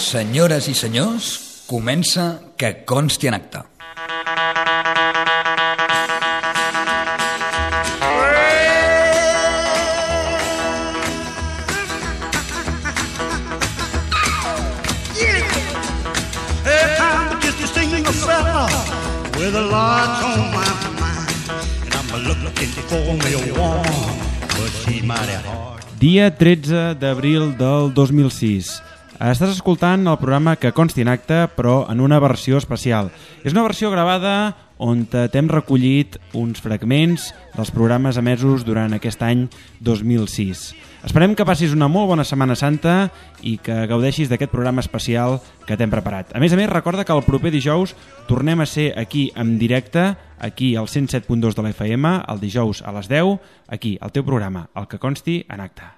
Senyores i senyors, comença Que consti en acta. With a lot on my mind, and I'm looking for me a woman, but she's mighty hard. Dia 13 d'abril del 2006. Estàs escoltant el programa Que consti en acta, però en una versió especial. És una versió gravada on t'hem recollit uns fragments dels programes emesos durant aquest any 2006. Esperem que passis una molt bona Setmana Santa i que gaudeixis d'aquest programa especial que t'hem preparat. A més, recorda que el proper dijous tornem a ser aquí en directe, aquí al 107.2 de la FM, el dijous a les 10, aquí, al teu programa, el Que consti en acta.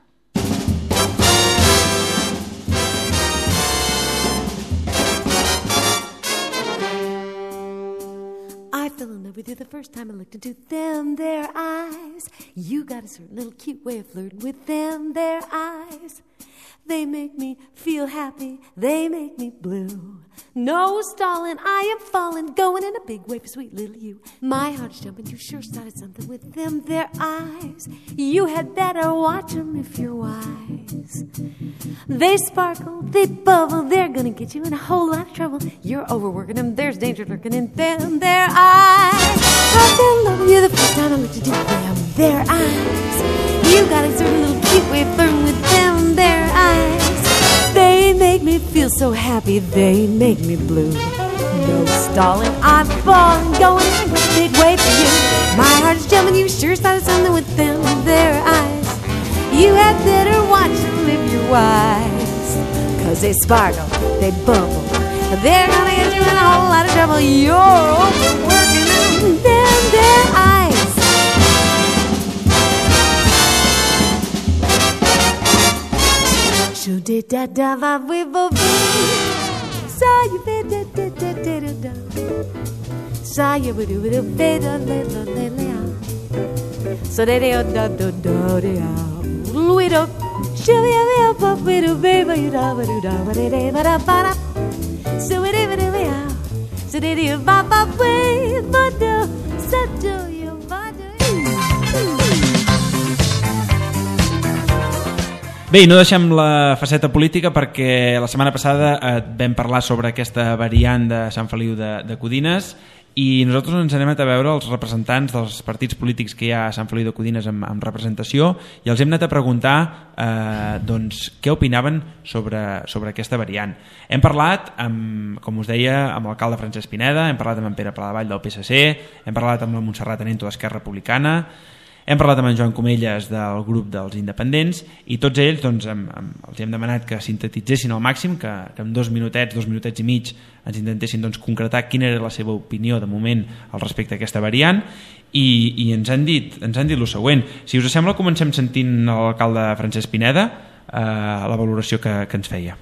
I fell in love with you the first time I looked into them, their eyes. You got a certain little cute way of flirting with them, their eyes. They make me feel happy, they make me blue. No stalling, I am falling, going in a big way for sweet little you. My heart's jumping, you sure started something with them, their eyes. You had better watch them if you're wise. They sparkle, they bubble, they're gonna get you in a whole lot of trouble. You're overworking them, there's danger lurking in them, their eyes. I fell in love with you the first time I looked into them, their eyes. You got a certain little cute way of flirting with them, their eyes. They make me feel so happy, they make me blue. No stalling, I'm falling, going in a big way for you. My heart is jumping, you sure started something with them, their eyes. You had better watch them if you're wise. Cause they sparkle, they bubble, they're gonna get you in a whole lot of trouble. You're overworking them, their eyes. Shoo da da va we bo be. Sa you be da da da da da da. Sa you be do be da le le le le. So de da da da da da. Louis do. Shoo ya be ba be do be ba you da ba do da ba de de ba da ba da. So we de be ya. So de de ba ba we ba do. So do you ba do. Bé, i no deixem la faceta política perquè la setmana passada vam parlar sobre aquesta variant de Sant Feliu de Codines i nosaltres ens anem a veure els representants dels partits polítics que hi ha a Sant Feliu de Codines amb representació i els hem anat a preguntar doncs, què opinaven sobre aquesta variant. Hem parlat, com us deia, amb l'alcalde Francesc Pineda, hem parlat amb en Pere Pladevall del PSC, hem parlat amb la Montserrat Anento d'Esquerra Republicana, hem parlat amb en Joan Comelles del grup dels independents i tots ells doncs, els hem demanat que sintetitzessin al màxim, que en dos minutets i mig ens intentessin doncs, concretar quina era la seva opinió de moment al respecte a aquesta variant i ens han dit el següent. Si us sembla, comencem sentint l'alcalde Francesc Pineda la valoració que ens feia.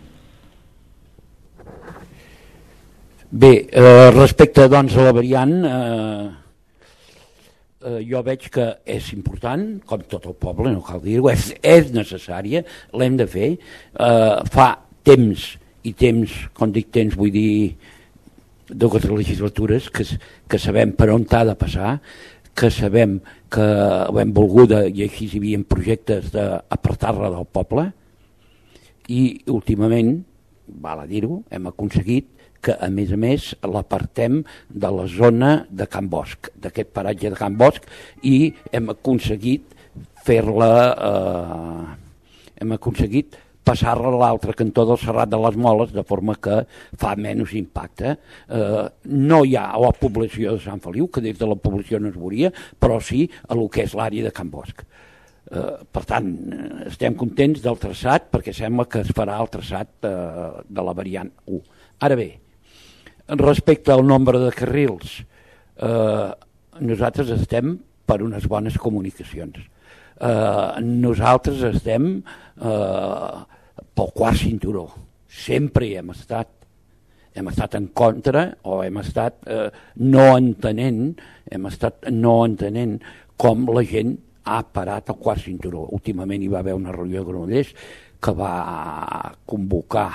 Bé, respecte doncs, a la variant... jo veig que és important, com tot el poble, no cal dir-ho, és necessària, l'hem de fer. Fa temps, quan dic temps vull dir dues legislatures, que sabem per on t'ha de passar, que sabem que ho hem volguda i així hi havia projectes d'apartar-la del poble i últimament, val a dir-ho, hem aconseguit que a més l'apartem de la zona de Can Bosch, d'aquest paratge de Can Bosch, i hem aconseguit passar-la a l'altre cantó del Serrat de les Moles, de forma que fa menys impacte. No hi ha a la població de Sant Feliu, que des de la població no es veuria, però sí a el que és l'àrea de Can Bosch. Per tant, estem contents del traçat, perquè sembla que es farà el traçat de la variant 1. Ara bé, respecte al nombre de carrils, nosaltres estem per unes bones comunicacions. Nosaltres estem pel quart cinturó. Sempre hi hem estat. Hem estat en contra o hem estat no entenent com la gent ha parat el quart cinturó. Últimament hi va haver una reunió de Granollers que va convocar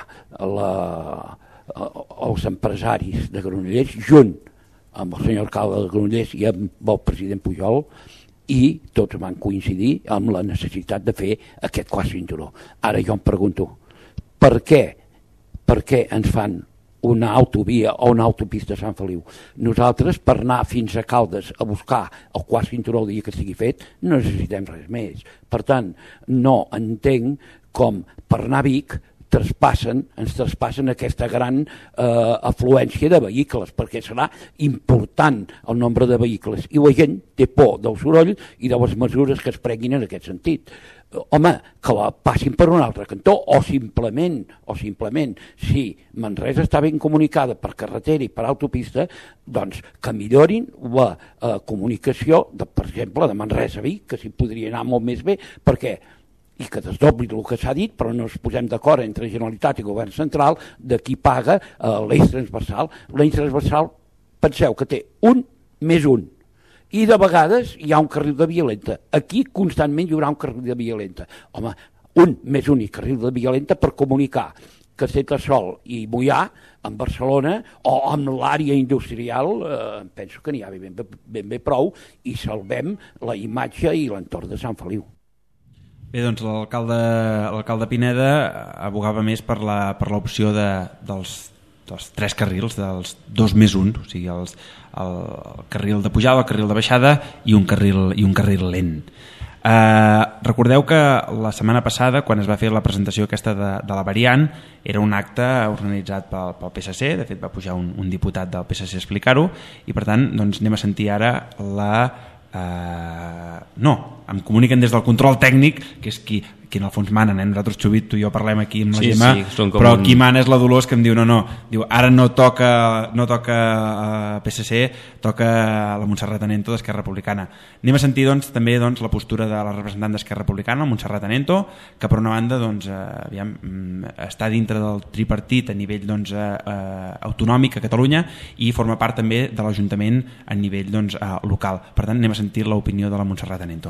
els empresaris de Granollers junt amb el senyor alcalde de Granollers i amb el president Pujol, i tots van coincidir amb la necessitat de fer aquest quart cinturó. Ara jo em pregunto, per què ens fan una autovia o una autopista a Sant Feliu? Nosaltres, per anar fins a Caldes a buscar el quart cinturó el dia que estigui fet, no necessitem res més. Per tant, no entenc com per anar a Vic ens traspassen aquesta gran afluència de vehicles, perquè serà important el nombre de vehicles, i la gent té por del soroll i de les mesures que es prenguin en aquest sentit. Home, que la passin per un altre cantó, o simplement, si Manresa està ben comunicada per carretera i per autopista, doncs que millorin la comunicació, per exemple, de Manresa a Vic, que s'hi podria anar molt més bé, perquè i que desdobli el que s'ha dit, però no ens posem d'acord entre Generalitat i Govern Central de qui paga l'eix transversal. L'eix transversal, penseu que té un més un, i de vegades hi ha un carril de via lenta. Aquí constantment hi haurà un carril de via lenta. Home, un més un i carril de via lenta per comunicar Castellterçol i Moià amb Barcelona o amb l'àrea industrial, penso que n'hi ha ben bé prou, i salvem la imatge i l'entorn de Sant Feliu. Bé, doncs l'alcalde Pineda abogava més per l'opció dels 3 carrils, dels 2 més 1, o sigui, el carril de pujada, el carril de baixada i un carril lent. Recordeu que la setmana passada, quan es va fer la presentació aquesta de la variant, era un acte organitzat pel PSC, de fet va pujar un diputat del PSC a explicar-ho, i per tant doncs, anem a sentir ara em comuniquen des del control tècnic, que és qui en el fons mana, nosaltres Xubit, tu i jo parlem aquí amb la Gemma, però qui mana és la Dolors, que em diu diu, ara no toca PSC, toca la Montserrat Anento d'Esquerra Republicana. Anem a sentir també la postura de la representant d'Esquerra Republicana, la Montserrat Anento, que per una banda està dintre del tripartit a nivell autonòmic a Catalunya i forma part també de l'Ajuntament a nivell local. Per tant, anem a sentir l'opinió de la Montserrat Anento.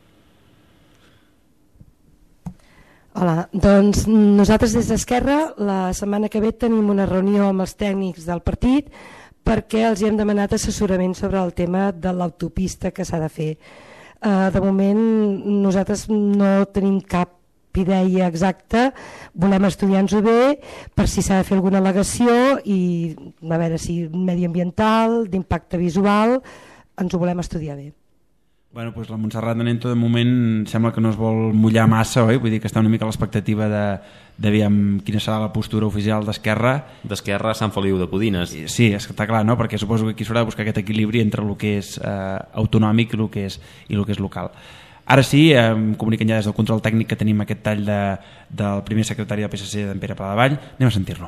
Hola, doncs nosaltres des d'Esquerra la setmana que ve tenim una reunió amb els tècnics del partit perquè els hem demanat assessorament sobre el tema de l'autopista que s'ha de fer. De moment nosaltres no tenim cap idea exacta, volem estudiar-nos-ho bé per si s'ha de fer alguna al·legació i a veure si mediambiental, d'impacte visual, ens ho volem estudiar bé. Bueno, doncs la Montserrat Anento de moment sembla que no es vol mullar massa, oi? Vull dir que està una mica a l'expectativa de quina serà la postura oficial d'Esquerra. D'Esquerra a Sant Feliu de Codines. Sí, està clar, no? Perquè suposo que aquí s'haurà de buscar aquest equilibri entre el que és autonòmic i el que és local. Ara sí, em comuniquen ja des del control tècnic que tenim aquest tall del primer secretari del PSC, d'en Pere Paladevall. Anem a sentir-lo.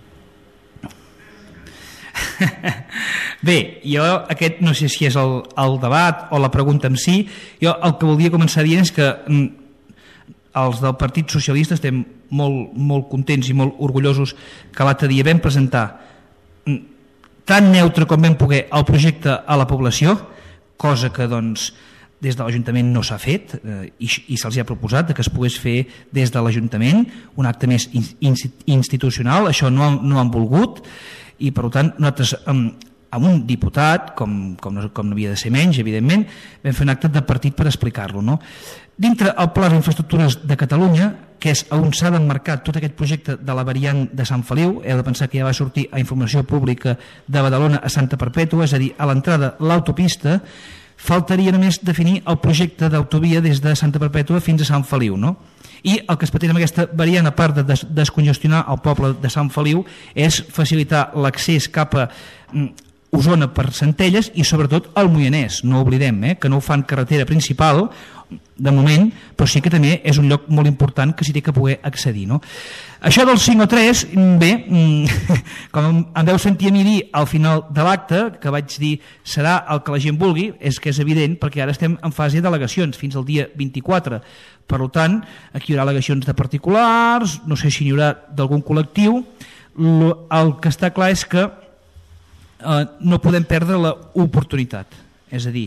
Bé, jo aquest no sé si és el debat o la pregunta en si. Jo el que voldria començar dient és que els del Partit Socialista estem molt contents i molt orgullosos que l'altre dia vam presentar tan neutre com vam poder el projecte a la població, cosa que doncs des de l'Ajuntament no s'ha fet i se'ls ha proposat que es pogués fer des de l'Ajuntament un acte més institucional. Això no han volgut i per tant nosaltres amb un diputat, com no havia de ser menys, evidentment, vam fer un acte de partit per explicar-lo. No? Dintre el Pla d'Infraestructures de Catalunya, que és on s'ha d'emmarcar tot aquest projecte de la variant de Sant Feliu, heu de pensar que ja va sortir a informació pública de Badalona a Santa Perpètua, és a dir, a l'entrada l'autopista, faltaria només definir el projecte d'autovia des de Santa Perpètua fins a Sant Feliu, no? I el que es pretén amb aquesta variant, a part de descongestionar el poble de Sant Feliu, és facilitar l'accés cap a Osona per Centelles i sobretot al Moianès, no oblidem, que no ho fan carretera principal de moment, però sí que també és un lloc molt important que s'hi té que poder accedir. No? Això del 5 o 3, bé, com em veu sentir a mi dir al final de l'acte, que vaig dir serà el que la gent vulgui, és que és evident perquè ara estem en fase d'al·legacions fins al dia 24. Per tant, aquí hi haurà al·legacions de particulars, no sé si n'hi haurà d'algun col·lectiu. El que està clar és que no podem perdre l'oportunitat. És a dir,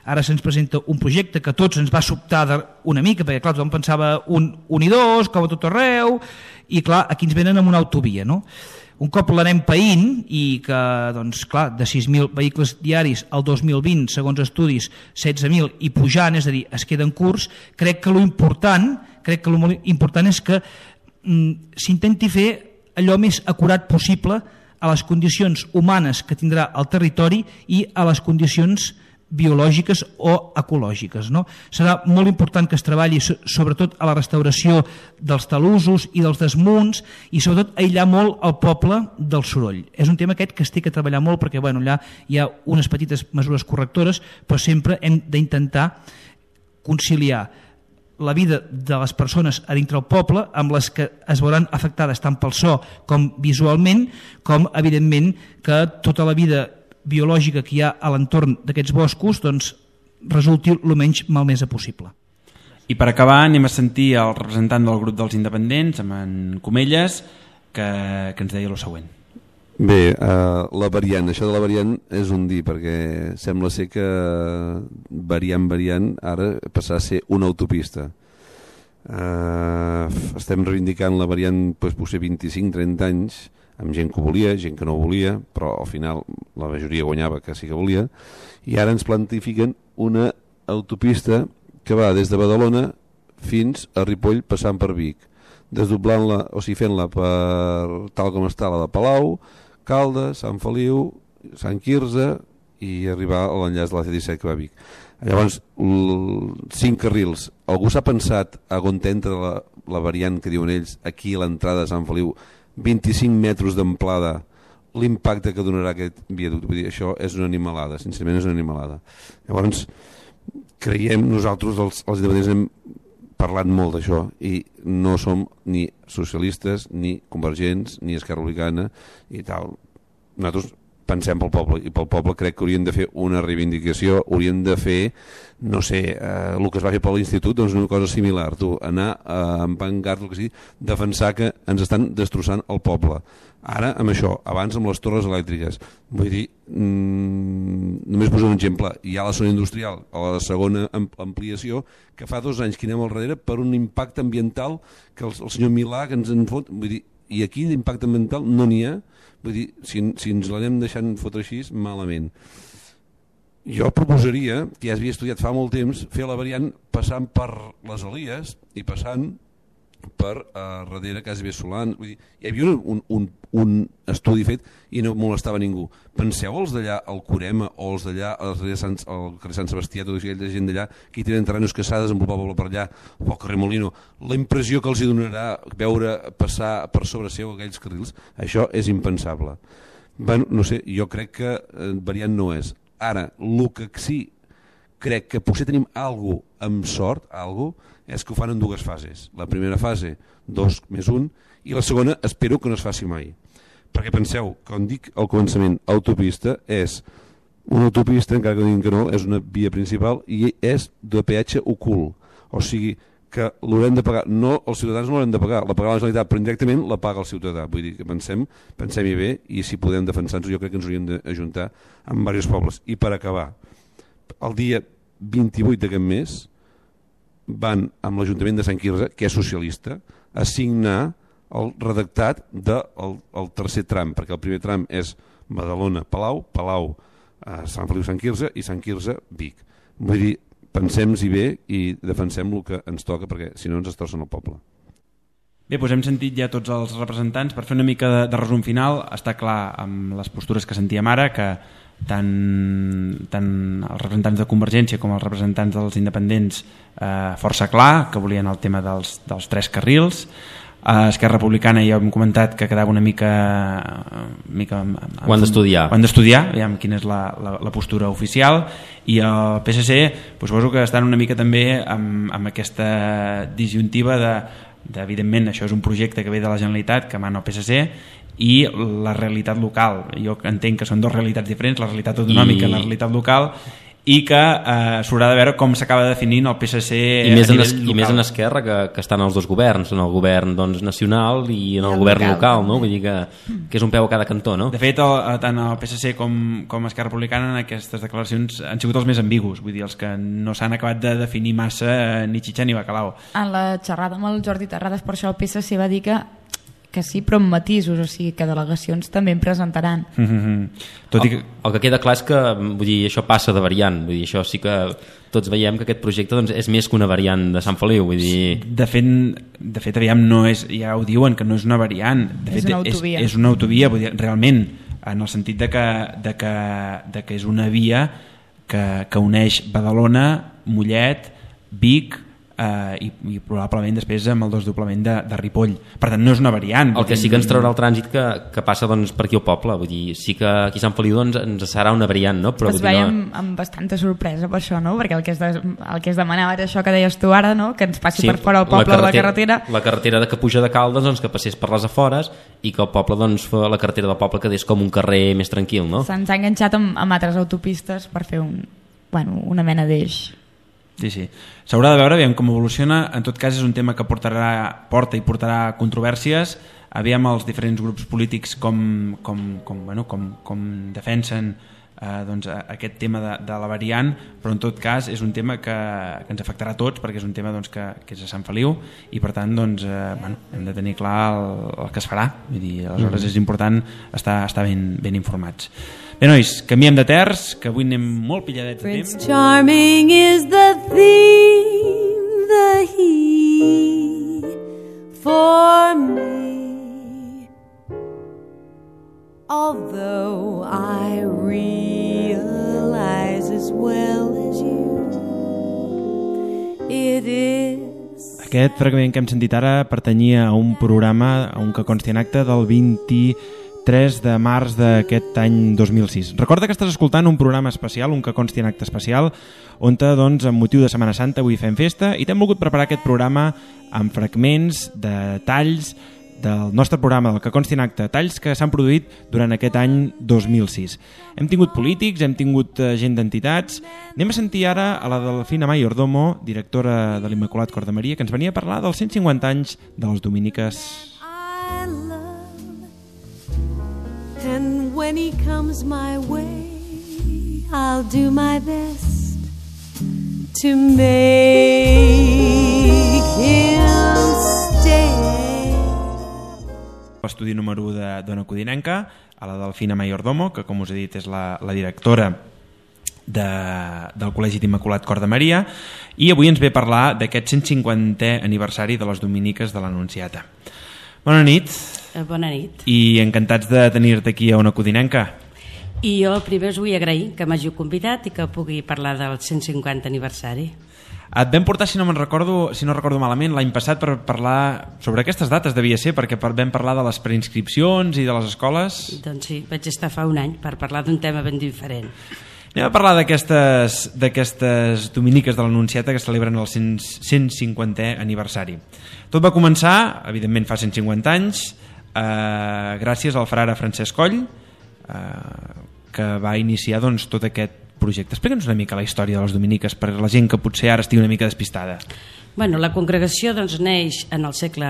ara se'ns presenta un projecte que a tots ens va sobtar una mica, perquè clar, tothom pensava un i dos, com a tot arreu, i clar, aquí ens venen amb una autovia, no? Un cop l'anem païnt i que, doncs, clar, de 6.000 vehicles diaris al 2020, segons estudis, 16.000 i pujant, és a dir, es queden curts, crec que l'important és que s'intenti fer allò més acurat possible a les condicions humanes que tindrà el territori i a les condicions biològiques o ecològiques, no? Serà molt important que es treballi sobretot a la restauració dels talussos i dels desmunts i sobretot aïllar molt el poble del soroll. És un tema aquest que es té que treballar molt perquè allà hi ha unes petites mesures correctores, però sempre hem d'intentar conciliar la vida de les persones a dintre el poble amb les que es veuran afectades tant pel so com visualment, com evidentment que tota la vida biològica que hi ha a l'entorn d'aquests boscos doncs, resulti el menys malmesa possible. I per acabar anem a sentir el representant del grup dels independents, amb en Comelles, que ens deia el següent. Bé, la variant, això de la variant és un dir, perquè sembla ser que variant, ara passarà a ser una autopista. Estem reivindicant la variant potser 25-30 anys, amb gent que volia, gent que no volia, però al final la majoria guanyava que sí que volia, i ara ens plantifiquen una autopista que va des de Badalona fins a Ripoll passant per Vic, desdoblant-la, o sigui fent-la per tal com està la de Palau, Caldes, Sant Feliu, Sant Quirze i arribar a l'enllaç de la C-17 que va a Vic. Llavors, 5 carrils. Algú s'ha pensat a on entra la variant que diuen ells aquí a l'entrada de Sant Feliu, 25 metres d'amplada, l'impacte que donarà aquest viaducte? Vull dir, això és una animalada, sincerament és una animalada. Llavors, creiem, nosaltres els independents hem parlat molt d'això i no som ni socialistes, ni convergents, ni Esquerra Republicana i tal. Nosaltres pensem pel poble, i pel poble crec que haurien de fer una reivindicació, haurien de fer, no sé, el que es va fer per l'institut, doncs una cosa similar, anar amb pancarta, el que sigui, defensar que ens estan destrossant el poble. Ara amb això, abans amb les torres elèctriques, vull dir, només posar un exemple, hi ha la zona industrial, a la segona ampliació, que fa 2 anys que anem al darrere per un impacte ambiental que el senyor Milà que ens en fot, vull dir, i aquí d'impacte ambiental no n'hi ha, vull dir, si ens l'anem deixant fotre així, malament. Jo proposaria, que ja havia estudiat fa molt temps, fer la variant passant per les Elies i passant per darrere Casa Solant. Vull dir, hi havia un estudi fet i no molestava ningú. Penseu els d'allà al Corema o els d'allà al carrer Sant Sebastià, tota aquella gent d'allà que hi tenen terrenos que s'ha desenvolupat poble per allà, o al carrer Molino, la impressió que els hi donarà veure passar per sobre seu aquells carrils, això és impensable. Bueno, no sé, jo crec que variant no és. Ara, el que sí crec que potser tenim alguna cosa amb sort, és que ho fan en 2 fases. La primera fase, 2+1, i la segona espero que no es faci mai. Perquè penseu, com dic al començament, autopista és una autopista, encara que diguin que no, és una via principal i és de peatge ocult. O sigui que l'haurem de pagar, no, els ciutadans no l'haurem de pagar, la pagarà la Generalitat, però indirectament la paga el ciutadà. Vull dir que pensem-hi bé i si podem defensar-nos, jo crec que ens hauríem d'ajuntar amb diversos pobles. I per acabar, el dia 28 d'aquest mes van amb l'Ajuntament de Sant Quirze, que és socialista, a signar el redactat del tercer tram, perquè el primer tram és Badalona-Palau, Palau, Sant Feliu-Sant Quirze i Sant Quirze-Vic. Vull dir, pensem-hi bé i defensem el que ens toca, perquè si no ens destrossen el poble. Bé, doncs hem sentit ja tots els representants. Per fer una mica de resum final, està clar amb les postures que sentíem ara que tant els representants de Convergència com els representants dels independents força clar, que volien el tema dels 3 carrils. Esquerra Republicana ja hem comentat que quedava una mica ho han d'estudiar, aviam quina és la postura oficial, i el PSC doncs suposo que estan una mica també amb aquesta disjuntiva evidentment això és un projecte que ve de la Generalitat que mana el PSC i la realitat local. Jo entenc que són 2 realitats diferents, la realitat autonòmica i la realitat local, i que s'haurà de veure com s'acaba definint el PSC i més en Esquerra, que estan els dos governs, en el govern nacional i en el govern local, no? Vull dir que és un peu a cada cantó, no? De fet, tant el PSC com Esquerra Republicana en aquestes declaracions han sigut els més ambigus, vull dir, els que no s'han acabat de definir massa ni xitxa ni bacalao. En la xerrada amb el Jordi Terrades, per això el PSC va dir que sí, però amb matisos, o sigui que delegacions també en presentaran. Tot i que... El que queda clar és que, vull dir, això passa de variant, vull dir, això sí que tots veiem que aquest projecte doncs, és més que una variant de Sant Feliu, vull dir... De fet aviam, no és, ja ho diuen, que no és una variant, de fet, és una autovia, vull dir, realment, en el sentit de que és una via que uneix Badalona, Mollet, Vic, i probablement després amb el desdoblament de Ripoll. Per tant, no és una variant. El que sí que ens traurà el trànsit que passa doncs, per aquí al poble, vull dir, sí que aquí a Sant Feliu doncs, ens serà una variant, no? Però, es veiem amb bastanta sorpresa per això, no? Perquè el que es demanava era això que deies tu ara, no? Que ens passi per fora el poble la carretera. La carretera que puja de Caldes, doncs, que passés per les afores i que el poble, doncs, la carretera del poble quedés com un carrer més tranquil, no? Se'ns ha enganxat amb altres autopistes per fer una mena d'eix. Sí. S'haurà de veure, aviam com evoluciona. En tot cas, és un tema que porta i portarà controvèrsies. Aviam els diferents grups polítics com defensen doncs, aquest tema de la variant, però en tot cas és un tema que ens afectarà a tots, perquè és un tema doncs, que és a Sant Feliu i per tant doncs, hem de tenir clar el que es farà. Vull dir, aleshores és important estar ben informats. Bé, nois, canviem de terç, que avui anem molt pilladets de temps. Prince Charming is the theme, the he for me. Although I realize as well as you, it is... Aquest fragment que hem sentit ara pertanyia a un programa, a un que consti en acte del 23 de març d'aquest any 2006. Recorda que estàs escoltant un programa especial, un que consti en acte especial, on doncs, amb motiu de Setmana Santa avui fem festa i t'hem volgut preparar aquest programa amb fragments de talls del nostre programa, del que consti en acte, talls que s'han produït durant aquest any 2006. Hem tingut polítics, hem tingut gent d'entitats. Anem a sentir ara a la Delfina Mayordomo, directora de l'Immaculat Cor de Maria, que ens venia a parlar dels 150 anys de les dominiques. And when he comes my way, I'll do my best to make him stay. L'estudi número 1 d'Ona Codinenca, a la Delfina Mayordomo, que com us he dit és la directora del Col·legi d'Immaculat Cor de Maria, i avui ens ve a parlar d'aquest 150è aniversari de les dominiques de l'Anunciata. Bona nit. Bona nit. I encantats de tenir-te aquí a Ona Codinenca. I jo primer us vull agrair que m'hàgiu convidat i que pugui parlar del 150 aniversari. Et vam portar, si no recordo malament, l'any passat per parlar sobre aquestes dates, devia ser, perquè vam parlar de les preinscripcions i de les escoles. Doncs sí, vaig estar fa un any per parlar d'un tema ben diferent. Anem a parlar d'aquestes dominiques de l'Anunciata que celebren el 150è aniversari. Tot va començar, evidentment fa 150 anys, gràcies al frare Francesc Coll, que va iniciar doncs, tot aquest projecte. Explica'ns una mica la història de les dominiques per la gent que potser ara estigui una mica despistada. Bueno, la congregació doncs, neix en el segle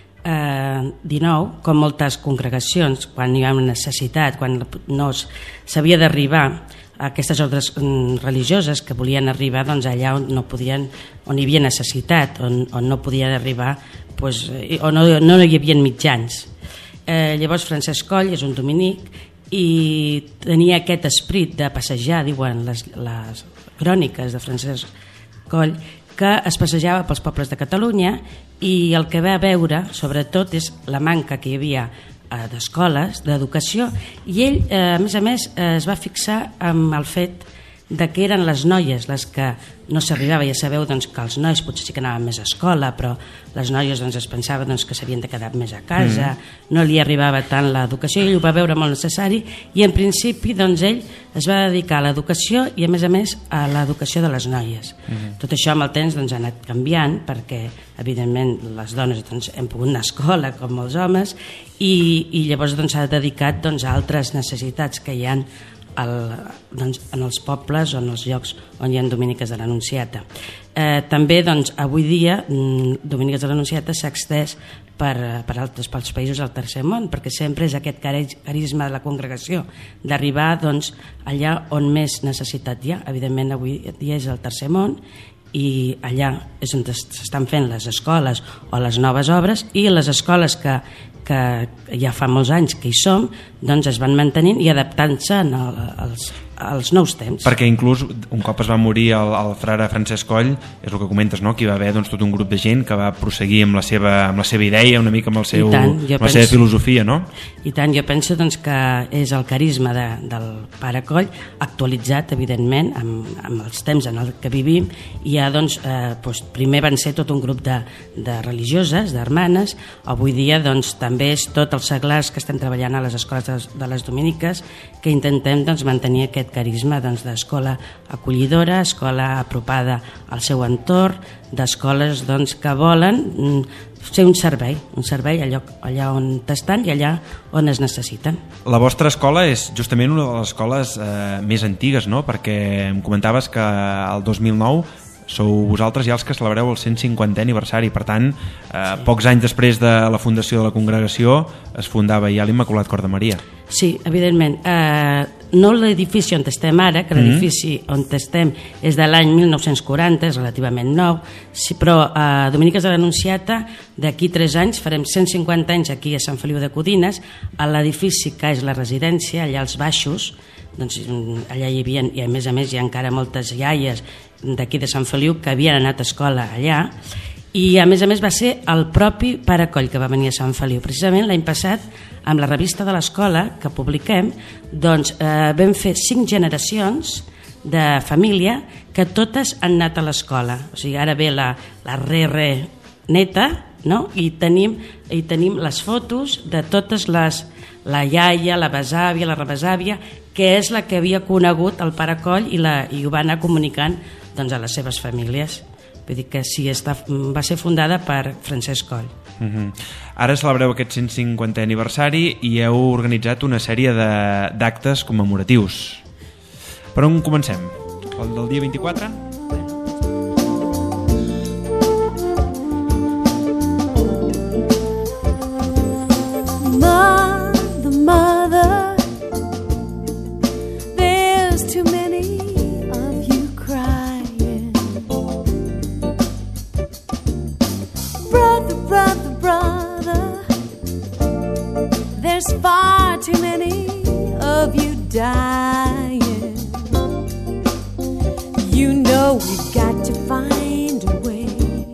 XIX, com moltes congregacions, quan hi ha una necessitat, quan no s'havia d'arribar a aquestes ordres religioses que volien arribar doncs, allà on no podien, on hi havia necessitat, on no podien arribar, doncs, on no hi havia mitjans. Llavors Francesc Coll és un dominic i tenia aquest esperit de passejar, diuen les cròniques de Francesc Coll, que es passejava pels pobles de Catalunya i el que va veure sobretot és la manca que hi havia d'escoles, d'educació, i ell a més es va fixar amb el fet de que eren les noies les que no s'arribava. Ja sabeu doncs, que els nois potser sí que anaven més a escola, però les noies doncs, es pensava doncs, que s'havien de quedar més a casa, no li arribava tant l'educació, i ell ho va veure molt necessari, i en principi doncs, ell es va dedicar a l'educació i a més a l'educació de les noies. Tot això amb el temps doncs, ha anat canviant, perquè evidentment les dones doncs, hem pogut anar a escola com els homes, i llavors s'ha dedicat doncs, a altres necessitats que hi ha doncs, en els pobles o en els llocs on hi ha dominiques de l'Anunciata. També doncs, avui dia Dominiques de l'Anunciata s'ha extès pels països del tercer món, perquè sempre és aquest carisma de la congregació d'arribar doncs, allà on més necessitat hi ha. Evidentment avui dia és el tercer món i allà és on s'estan fent les escoles o les noves obres, i les escoles que ja fa molts anys que hi som, doncs es van mantenint i adaptant-se als nous temps. Perquè inclús un cop es va morir el frare Francesc Coll, és el que comentes, no? Que hi va haver doncs, tot un grup de gent que va proseguir amb la seva idea, una mica amb la seva filosofia, no? I tant, jo penso doncs, que és el carisma del pare Coll actualitzat, evidentment, amb els temps en el que vivim, i ja doncs, primer van ser tot un grup de religioses, d'hermanes, avui dia doncs, també és tot els seglars que estem treballant a les escoles de les dominiques, que intentem doncs, mantenir aquest carisma doncs, d'escola acollidora, escola apropada al seu entorn, d'escoles doncs, que volen fer un servei allà on estan i allà on es necessiten. La vostra escola és justament una de les escoles més antigues, no? Perquè em comentaves que el 2009 sou vosaltres ja els que celebreu el 150è aniversari, per tant, pocs anys després de la fundació de la congregació es fundava ja l'Immaculat Cor de Maria. Sí, evidentment. No l'edifici on estem ara, que l'edifici on estem és de l'any 1940, és relativament nou, sí, però a Dominiques de l'Anunciata d'aquí 3 anys farem 150 anys aquí a Sant Feliu de Codines, a l'edifici que és la residència, allà als baixos, doncs allà hi havia, i a més hi ha encara moltes iaies d'aquí de Sant Feliu que havien anat a escola allà, i a més va ser el propi pare Coll que va venir a Sant Feliu. Precisament l'any passat, amb la revista de l'escola que publiquem, doncs vam fer 5 generacions de família que totes han anat a l'escola. O sigui, ara ve la neta, no? I tenim les fotos de totes la iaia, la besàvia, la rebesàvia, que és la que havia conegut el pare Coll i ho va anar comunicant doncs, a les seves famílies. Vull dir que sí, va ser fundada per Francesc Coll. Ara celebreu aquest 150è aniversari i heu organitzat una sèrie d'actes commemoratius. Per on comencem? El del dia 24? Mother, there's too many of you crying. Brother, there's far too many of you dying. You know we've got to find a way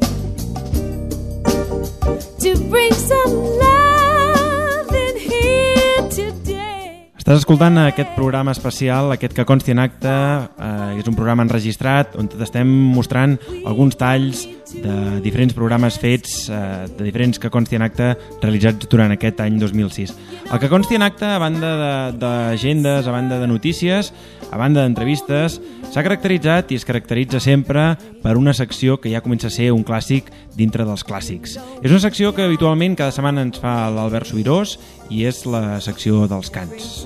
to bring some love in here today. Estàs escoltant aquest programa especial, aquest que consti en acte, és un programa enregistrat on t'estem mostrant alguns talls de diferents programes fets, de diferents que consti en acte realitzats durant aquest any 2006. El que consti en acte, a banda d'agendes, a banda de notícies, a banda d'entrevistes, s'ha caracteritzat i es caracteritza sempre per una secció que ja comença a ser un clàssic dintre dels clàssics. És una secció que habitualment cada setmana ens fa l'Albert Subirós i és la secció dels cants.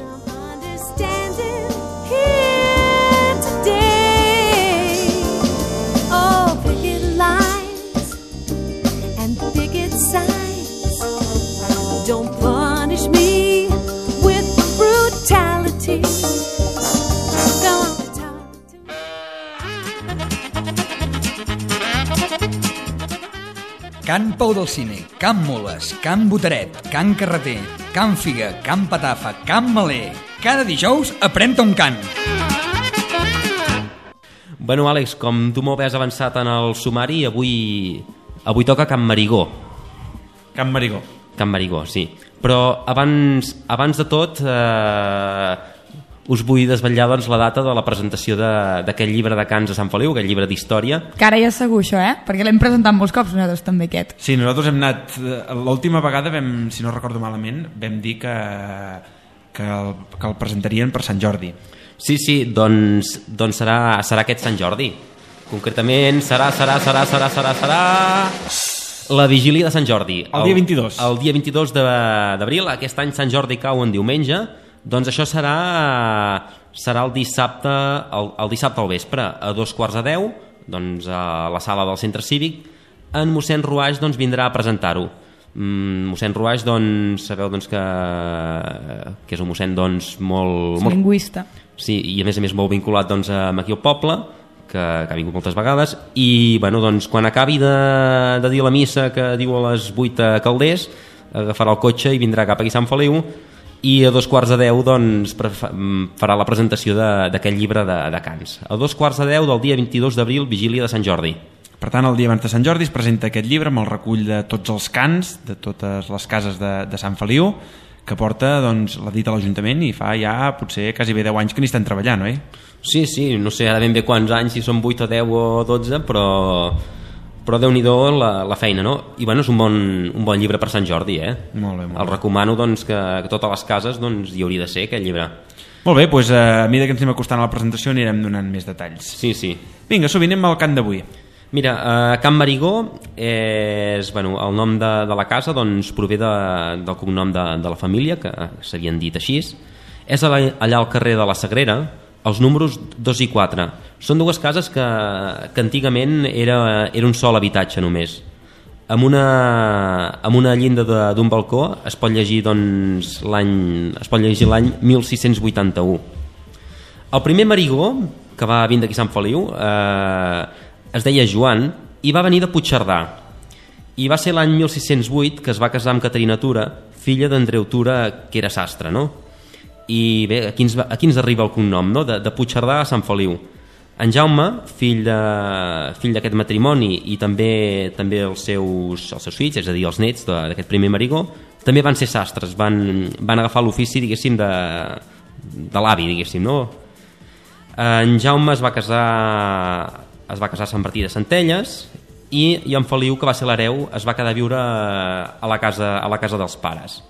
Don't punish me with brutality. Go on, talk to me. Can Pau del Cine, Can Mules, Can Boteret, Can Carreter, Can Figa, Can Patafa, Can Maler. Cada dijous aprèn-te un cant. Bueno, Àlex, com tu m'ho has avançat en el sumari, avui toca Can Marigó. Can Marigó. Can Marigó, sí. Però abans de tot us vull desvetllar doncs, la data de la presentació d'aquest llibre de cants a Sant Feliu, aquest llibre d'història. Que ara ja és segur això, perquè l'hem presentat molts cops nosaltres també aquest. Sí, nosaltres hem anat... L'última vegada, si no recordo malament, vam dir que el presentarien per Sant Jordi. Sí, doncs serà aquest Sant Jordi. Concretament serà la vigília de Sant Jordi. El dia 22. El dia 22 d'abril. Aquest any Sant Jordi cau en diumenge, Doncs això serà el dissabte al vespre, a 2:15, doncs, a la sala del centre cívic. En mossèn Ruaix doncs, vindrà a presentar-ho. Mossèn Ruaix, doncs, sabeu doncs, que és un mossèn doncs, molt... lingüista. Sí, i a més molt vinculat doncs, aquí al poble, que ha vingut moltes vegades, i bueno, doncs, quan acabi de dir la missa que diu a les 8 a Calders, agafarà el cotxe i vindrà cap aquí a Sant Feliu, i a 2:15 doncs, farà la presentació d'aquest llibre de cants. A 2:15 del dia 22 d'abril, vigília de Sant Jordi. Per tant, el dia abans de Sant Jordi es presenta aquest llibre amb el recull de tots els cants de totes les cases de Sant Feliu, que porta, doncs, l'ha dit a l'Ajuntament, i fa ja potser quasi bé 10 anys que n'hi estan treballant, oi? Sí, no sé ara ben bé quants anys, si són 8 o 10 o 12, però Déu-n'hi-do la feina, no? I bueno, és un bon llibre per Sant Jordi, Molt bé, el recomano doncs, que totes les cases doncs, hi hauria de ser aquest llibre. Molt bé, doncs a mesura que ens anem acostant a la presentació anirem donant més detalls. Sí. Vinga, anem al cant d'avui. Mira, Can Marigó és, bueno, el nom de la casa doncs, prové del cognom de la família, que s'havien dit així. És allà al carrer de la Sagrera, els números 2 i 4. Són dues cases que antigament era un sol habitatge només. Amb una llinda d'un balcó es pot llegir doncs, l'any 1681. El primer Marigó que va vindre aquí a Sant Feliu es deia Joan i va venir de Puigcerdà, i va ser l'any 1608 que es va casar amb Caterina Tura, filla d'Andreu Tura, que era sastre, no? I bé, aquí ens arriba el cognom, no? De Puigcerdà a Sant Feliu. En Jaume, fill d'aquest matrimoni, i també els seus fills, és a dir, els nets d'aquest primer Marigó, també van ser sastres, van agafar l'ofici, diguéssim, de l'avi, diguéssim, no? En Jaume es va casar a Sant Martí de Centelles, i en Feliu, que va ser l'hereu, es va quedar a viure a la casa dels pares.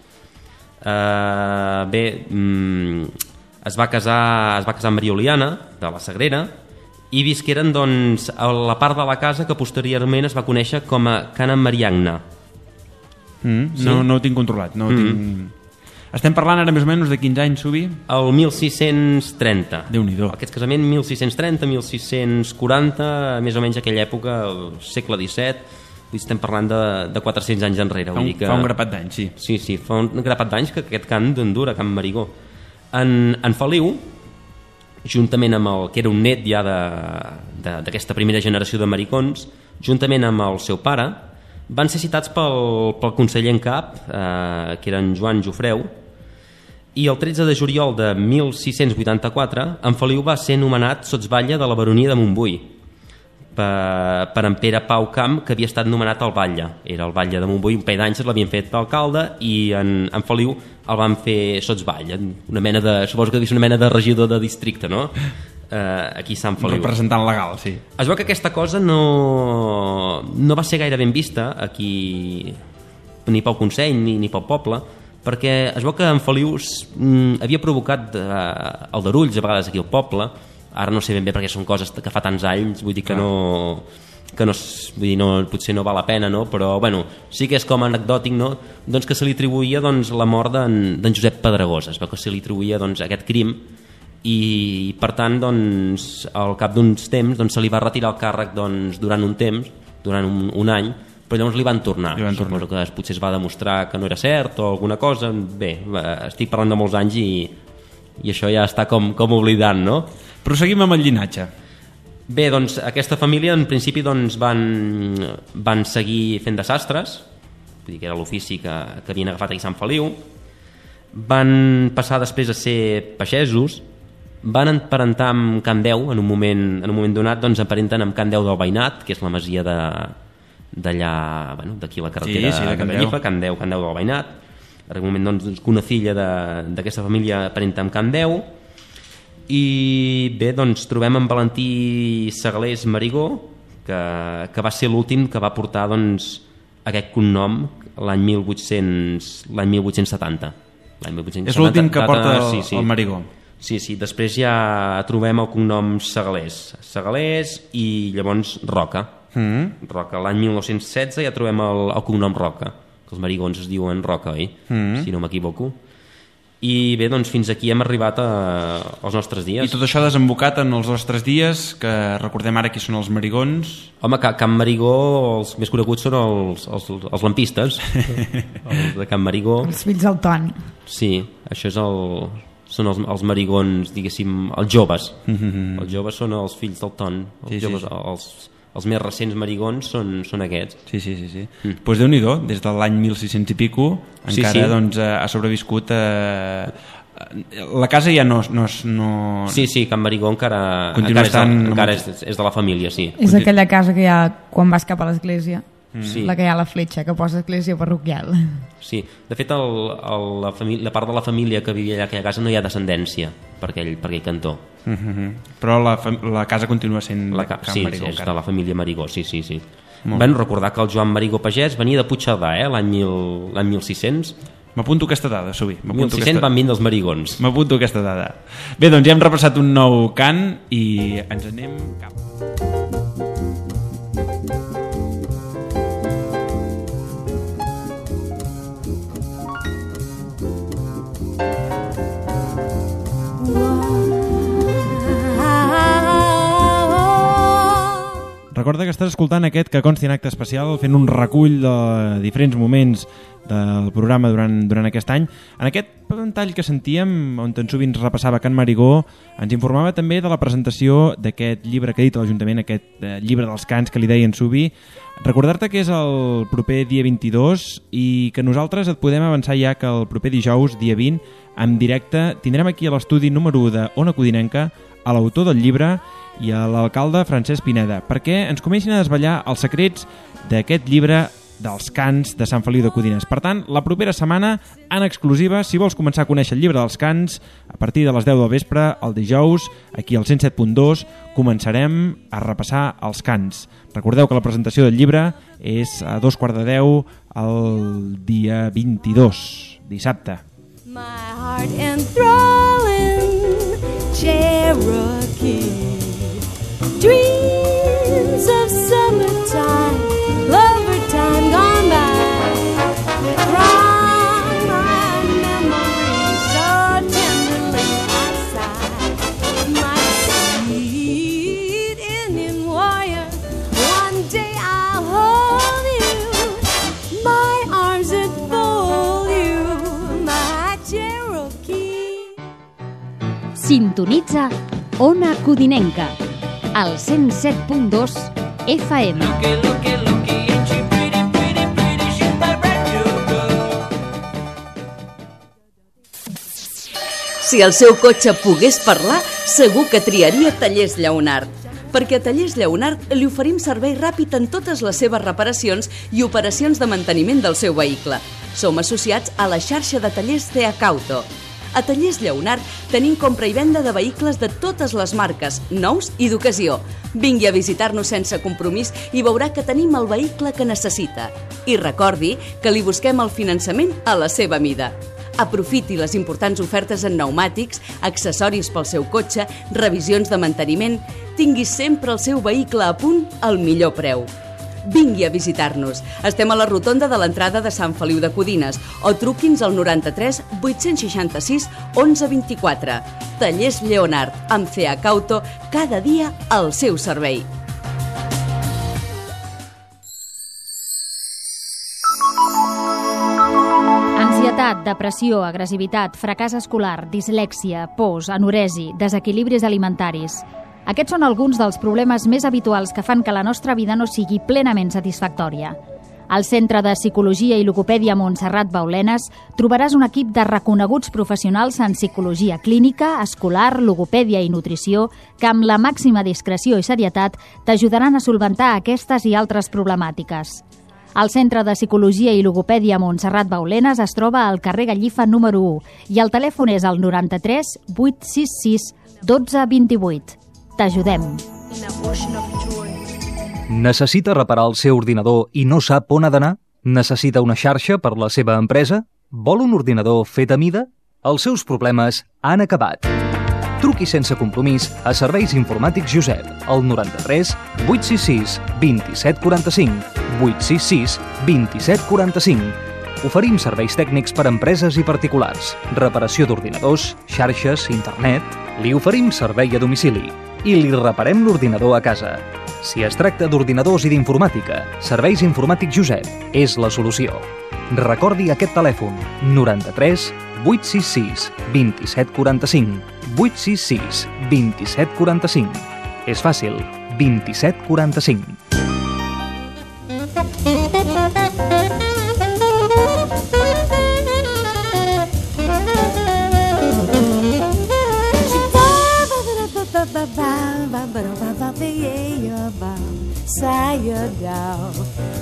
Es va casar amb Maria Oliana de la Sagrera, i visqueren doncs, a la part de la casa que posteriorment es va conèixer com a Can Mariagna. Sí? No ho tinc controlat, no ho tinc... Estem parlant ara més o menys de 15 anys, Subi? El 1630. Déu-n'hi-do. Aquest casament 1630, 1640, més o menys aquella època, el segle XVII, estem parlant de 400 anys enrere. Fa un grapat d'anys, sí. Sí, fa un grapat d'anys que aquest cant dura, Can Marigó. En Feliu, juntament amb el que era un net ja d'aquesta primera generació de maricons, juntament amb el seu pare, van ser citats pel conseller en cap, que era en Joan Jofreu, i el 13 de juliol de 1684 en Feliu va ser nomenat sotsbatlle de la baronia de Montbui per en Pere Pau Camp, que havia estat nomenat al batlle. Era el batlle de Montbui, un parell d'anys l'havien fet alcalde, i en Feliu el van fer sotsbatlle, suposo que devia ser una mena de regidor de districte, no? Aquí a Sant Feliu. Representant legal, sí. Es veu que aquesta cosa no va ser gaire ben vista aquí, ni pel Consell ni pel poble, perquè es veu que en Feliu havia provocat aldarulls a vegades aquí al poble. Ara no sé ben bé perquè són coses que fa tants anys, vull dir que potser no val la pena, no? Però bueno, sí que és com anecdòtic, no? Doncs que se li atribuïa la mort d'en Josep Pedregosa. Es veu que se li atribuïa aquest crim, i per tant al cap d'uns temps se li va retirar el càrrec durant un temps, durant un any, però llavors li van tornar. Suposo que potser es va demostrar que no era cert o alguna cosa. Bé, estic parlant de molts anys i això ja està com oblidant, no? Proseguim amb el llinatge. Bé, doncs aquesta família en principi van seguir fent de sastres, vull dir que era l'ofici que havien agafat aquí a Sant Feliu. Van passar després a ser pagesos, van emparentar amb Can Deu, en un moment donat emparenten amb Can Deu del Veïnat, que és la masia d'allà, d'aquí a la carretera de Gallifa, Can Deu del Veïnat. En un moment que una filla d'aquesta família aparenta amb Can Deu. I bé, trobem en Valentí Segalés Marigó, que va ser l'últim que va portar aquest cognom l'any 1870. És l'últim que porta el Marigó. Sí, després ja trobem el cognom Segalés i llavors Roca. Roca. L'any 1916 ja trobem el cognom Roca, que els marigons es diuen Roca, oi? Si no m'equivoco. I bé, doncs fins aquí hem arribat als nostres dies. I tot això ha desembocat en els nostres dies, que recordem ara qui són els marigons. Home, Can Marigó, els més coneguts són els lampistes, els de Can Marigó. Els fills del Ton. Sí, això són els marigons, diguéssim, els joves. Els joves són els fills del Ton. Els joves, els més recents marigons són aquests. Sí. Pues Déu-n'hi-do, des de l'any 1600 i pico encara doncs, ha sobreviscut la casa ja no... Sí, Can Marigó encara és de la família, sí. És aquella casa que hi ha quan vas cap a l'església. La que hi ha la fletxa que posa església parroquial. Sí, de fet la part de la família que vivia allà a aquella casa no hi ha descendència per aquell cantó. Però la casa continua sent Can Marigó. Sí, és de la família Marigó, sí. Bueno, recordar que el Joan Marigó Pagès venia de Puigcerdà, l'any 1600. M'apunto aquesta dada, Subi. 1600 van vindre els marigons. M'apunto aquesta dada. Bé, doncs ja hem repassat un nou cant i ens anem cap. Recorda que estàs escoltant aquest que consti en acte especial, fent un recull de diferents moments del programa durant aquest any. En aquest tall que sentíem, on en Subi ens repassava Can Marigó, ens informava també de la presentació d'aquest llibre que ha dit l'Ajuntament, aquest llibre dels cants que li deia en Subi. Recordar-te que és el proper dia 22 i que nosaltres et podem avançar ja que el proper dijous, dia 20, en directe, tindrem aquí a l'estudi número 1 de Ona Codinenca a l'autor del llibre i a l'alcalde Francesc Pineda, perquè ens comencin a desvetllar els secrets d'aquest llibre dels cants de Sant Feliu de Codines. Per tant, la propera setmana, en exclusiva, si vols començar a conèixer el llibre dels cants, a partir de les 10 del vespre, el dijous, aquí al 107.2, començarem a repassar els cants. Recordeu que la presentació del llibre és a 2:15 el dia 22, dissabte. My heart enthralling Cherokee, dreams of summertime, lover time gone by, from my memory so tenderly I sigh. My sweet Indian warrior, one day I'll hold you, my arms enfold you, my Cherokee. Sintonitza Ona Codinenca al 107.2 FM. Si el seu cotxe pogués parlar, segur que triaria Tallers Lleonart. Perquè a Tallers Lleonart li oferim servei ràpid en totes les seves reparacions i operacions de manteniment del seu vehicle. Som associats a la xarxa de tallers Ceacauto. A Tallers Lleonart tenim compra i venda de vehicles de totes les marques, nous i d'ocasió. Vingui a visitar-nos sense compromís i veurà que tenim el vehicle que necessita. I recordi que li busquem el finançament a la seva mida. Aprofiti les importants ofertes en pneumàtics, accessoris pel seu cotxe, revisions de manteniment. Tingui sempre el seu vehicle a punt al millor preu. Vingui a visitar-nos. Estem a la rotonda de l'entrada de Sant Feliu de Codines o truqui'ns al 93 866 1124. Tallers Lleonart, amb Ceacauto, cada dia al seu servei. Ansietat, depressió, agressivitat, fracàs escolar, dislèxia, pors, anoresi, desequilibris alimentaris. Aquests són alguns dels problemes més habituals que fan que la nostra vida no sigui plenament satisfactòria. Al Centre de Psicologia i Logopèdia Montserrat Baulenes trobaràs un equip de reconeguts professionals en psicologia clínica, escolar, logopèdia i nutrició que amb la màxima discreció i serietat t'ajudaran a solventar aquestes i altres problemàtiques. El Centre de Psicologia i Logopèdia Montserrat Baulenes es troba al carrer Gallifa número 1 i el telèfon és el 93 866 12 28. T'ajudem. Necessita reparar el seu ordinador i no sap on ha d'anar? Necessita una xarxa per la seva empresa? Vol un ordinador fet a mida? Els seus problemes han acabat. Truqui sense compromís a Serveis Informàtics Josep al 93 866 27 45 866 27 45 Oferim serveis tècnics per a empreses i particulars, reparació d'ordinadors, xarxes, internet. Li oferim servei a domicili i li reparem l'ordinador a casa. Si es tracta d'ordinadors i d'informàtica, Serveis Informàtics Josep és la solució. Recordi aquest telèfon: 93 866 2745. 866 2745. És fàcil, 2745. Saia down,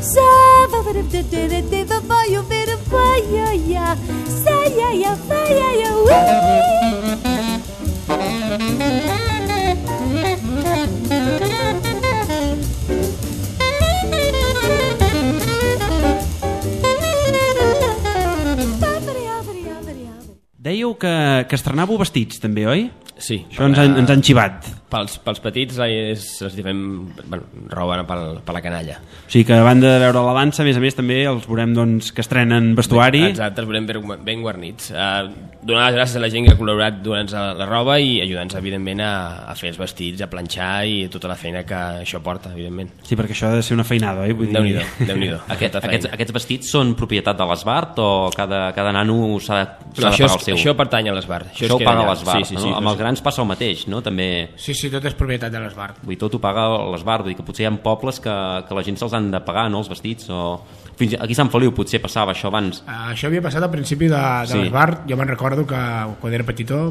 Dèieu que estrenàveu vestits també, oi? Sí. Això ens han xivat. Pels petits els fem roba per la canalla. O sigui que a banda de veure la dansa, a més també els veurem doncs, que estrenen vestuari. Exacte, els veurem ben guarnits. Donar les gràcies a la gent que ha col·laborat donant-nos la roba i ajudant-nos evidentment a fer els vestits, a planxar i tota la feina que això porta, evidentment. Sí, perquè això ha de ser una feinada, oi? Déu-n'hi-do. Aquests vestits són propietat de l'Esbart o cada nano s'ha de pagar el seu? Això pertany a l'Esbart. Això ho paga l'Esbart, no? Amb els grans passa el mateix, no? També... Sí, tot és propietat de l'Esbart. Vull dir, tot ho paga l'Esbart, vull dir que potser hi ha pobles que la gent se'ls han de pagar, no?, els vestits, o... Fins aquí a Sant Feliu potser passava això abans. Això havia passat al principi de l'Esbart. Jo me'n recordo que quan era petitó,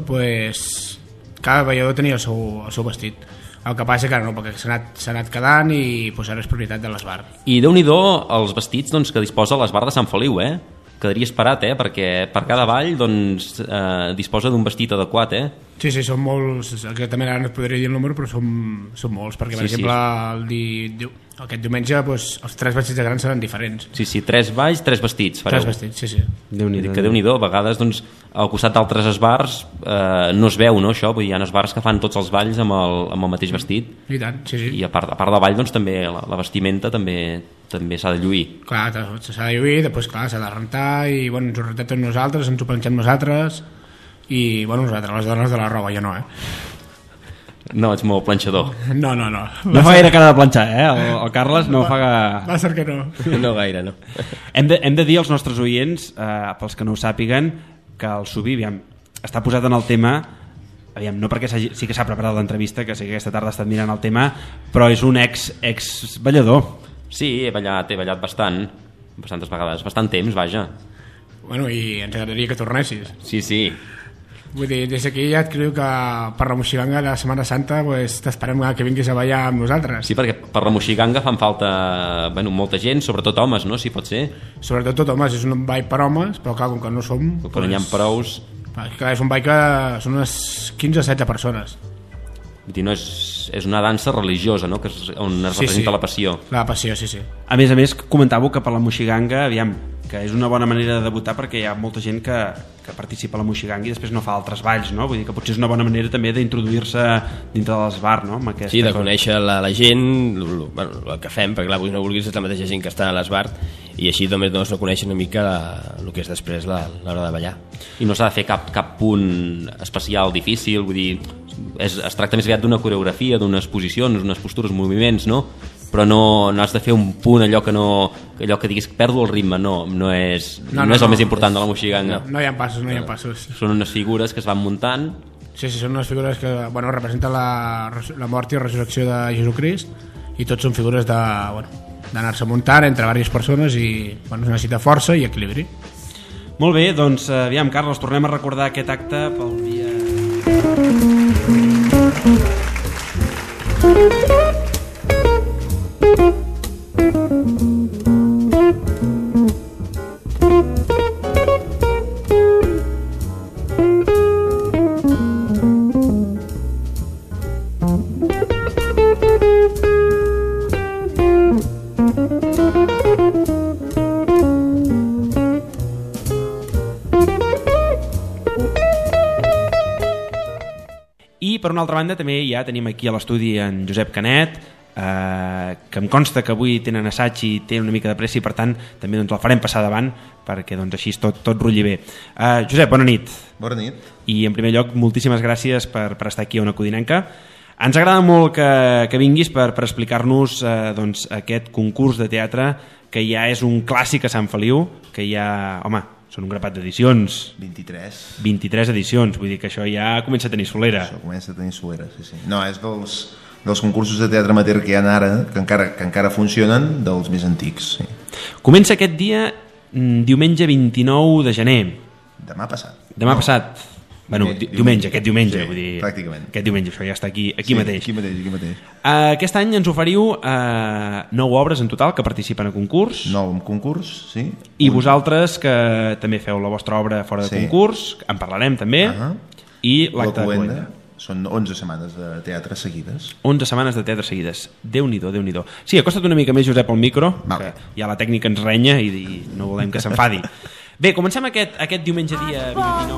cada ballador tenia el seu vestit. El que passa que ara no, perquè s'ha anat quedant i ara és propietat de l'Esbart. I Déu-n'hi-do els vestits que disposa l'Esbart de Sant Feliu, quedaria esperat, perquè per cada ball disposa d'un vestit adequat, Sí, són molts, exactament ara no es podria dir el número, però són molts, perquè per exemple aquest diumenge els 3 vestits de grans seran diferents. Sí, 3 balls, 3 vestits fareu. 3 vestits, sí. Déu-n'hi-do, a vegades al costat d'altres esbars no es veu, no, això, vull dir, hi ha esbars que fan tots els balls amb el mateix vestit. I tant, sí. I a part de ball també la vestimenta també s'ha de lluir. Clar, s'ha de lluir, després clar, s'ha de rentar i ens ho rentem tots nosaltres, ens ho planxem nosaltres i nosaltres, les dones de la roba, jo no, No, ets molt planxador. No. No fa gaire cara de planxar, el Carles no fa... Va ser que no. No gaire, no. Hem de dir als nostres oients, pels que no ho sàpiguen, que el Subi està posat en el tema, no perquè sí que s'ha preparat l'entrevista, que sé que aquesta tarda ha estat mirant el tema, però és un ex ballador. Sí, he ballat bastantes vegades, bastant temps, vaja. I ens agradaria que tornessis. Sí. Vull dir, des d'aquí ja et creu que per la Moixiganga de Setmana Santa t'esperem que vinguis a ballar amb nosaltres. Sí, perquè per la Moixiganga fan falta molta gent, sobretot homes, no?, si pot ser. Sobretot homes, és un ball per homes, però clar, com que no som... Però n'hi ha prous... Clar, és un ball que són unes 15 o 16 persones. Vull dir, no és una dansa religiosa, no?, on es representa la passió. La passió, sí. A més, comentàveu que per la Moixiganga, que és una bona manera de debutar perquè hi ha molta gent que participa a la Moixiganga i després no fa altres balls, no? Vull dir que potser és una bona manera també d'introduir-se dintre de l'Esbart, no? Sí, de conèixer la gent, el que fem, perquè clar, no vulguis és la mateixa gent que està a l'Esbart i així només no coneix una mica el que és després l'hora de ballar. I no s'ha de fer cap punt especial difícil, vull dir, es tracta més aviat d'una coreografia, d'unes posicions, unes postures, moviments, no? Però no has de fer un punt allò que diguis perdo el ritme, no és el més important de la Moixiganga. No hi ha passos. Són unes figures que es van muntant. Sí, són unes figures que representen la mort i resurrecció de Jesucrist i tots són figures d'anar-se muntant entre diverses persones i necessita força i equilibri. Molt bé, doncs aviam, Carles, tornem a recordar aquest acte pel dia... I per una altra banda també ja tenim aquí a l'estudi en Josep Canet, que em consta que avui tenen assaig i té una mica de pressa i per tant també doncs, el farem passar davant perquè doncs, així tot rutlli bé. Josep, bona nit. Bona nit. I en primer lloc, moltíssimes gràcies per estar aquí a Ona Codinenca. Ens agrada molt que vinguis per explicar-nos doncs, aquest concurs de teatre que ja és un clàssic a Sant Feliu, que ja, home, són un grapat d'edicions. 23 edicions, vull dir que això ja comença a tenir solera. Això comença a tenir solera, sí. No, és dels concursos de teatre amateur que hi ha ara, que encara funcionen, dels més antics. Sí. Comença aquest dia, diumenge 29 de gener. Demà passat. Bueno, aquest diumenge, sí, vull dir, pràcticament. Aquest diumenge, això ja està aquí sí, mateix. Aquí mateix. Aquest any ens oferiu 9 obres en total que participen a concurs. 9 en concurs, sí. I vosaltres, que també feu la vostra obra fora de concurs, en parlarem també, i l'acte de Cluenda. Són 11 setmanes de teatre seguides. 11 setmanes de teatre seguides. Déu-n'hi-do, Déu-n'hi-do. Sí, acosta't una mica més, Josep, al micro, que ja la tècnica ens renya i no volem que s'enfadi. Bé, comencem aquest diumenge dia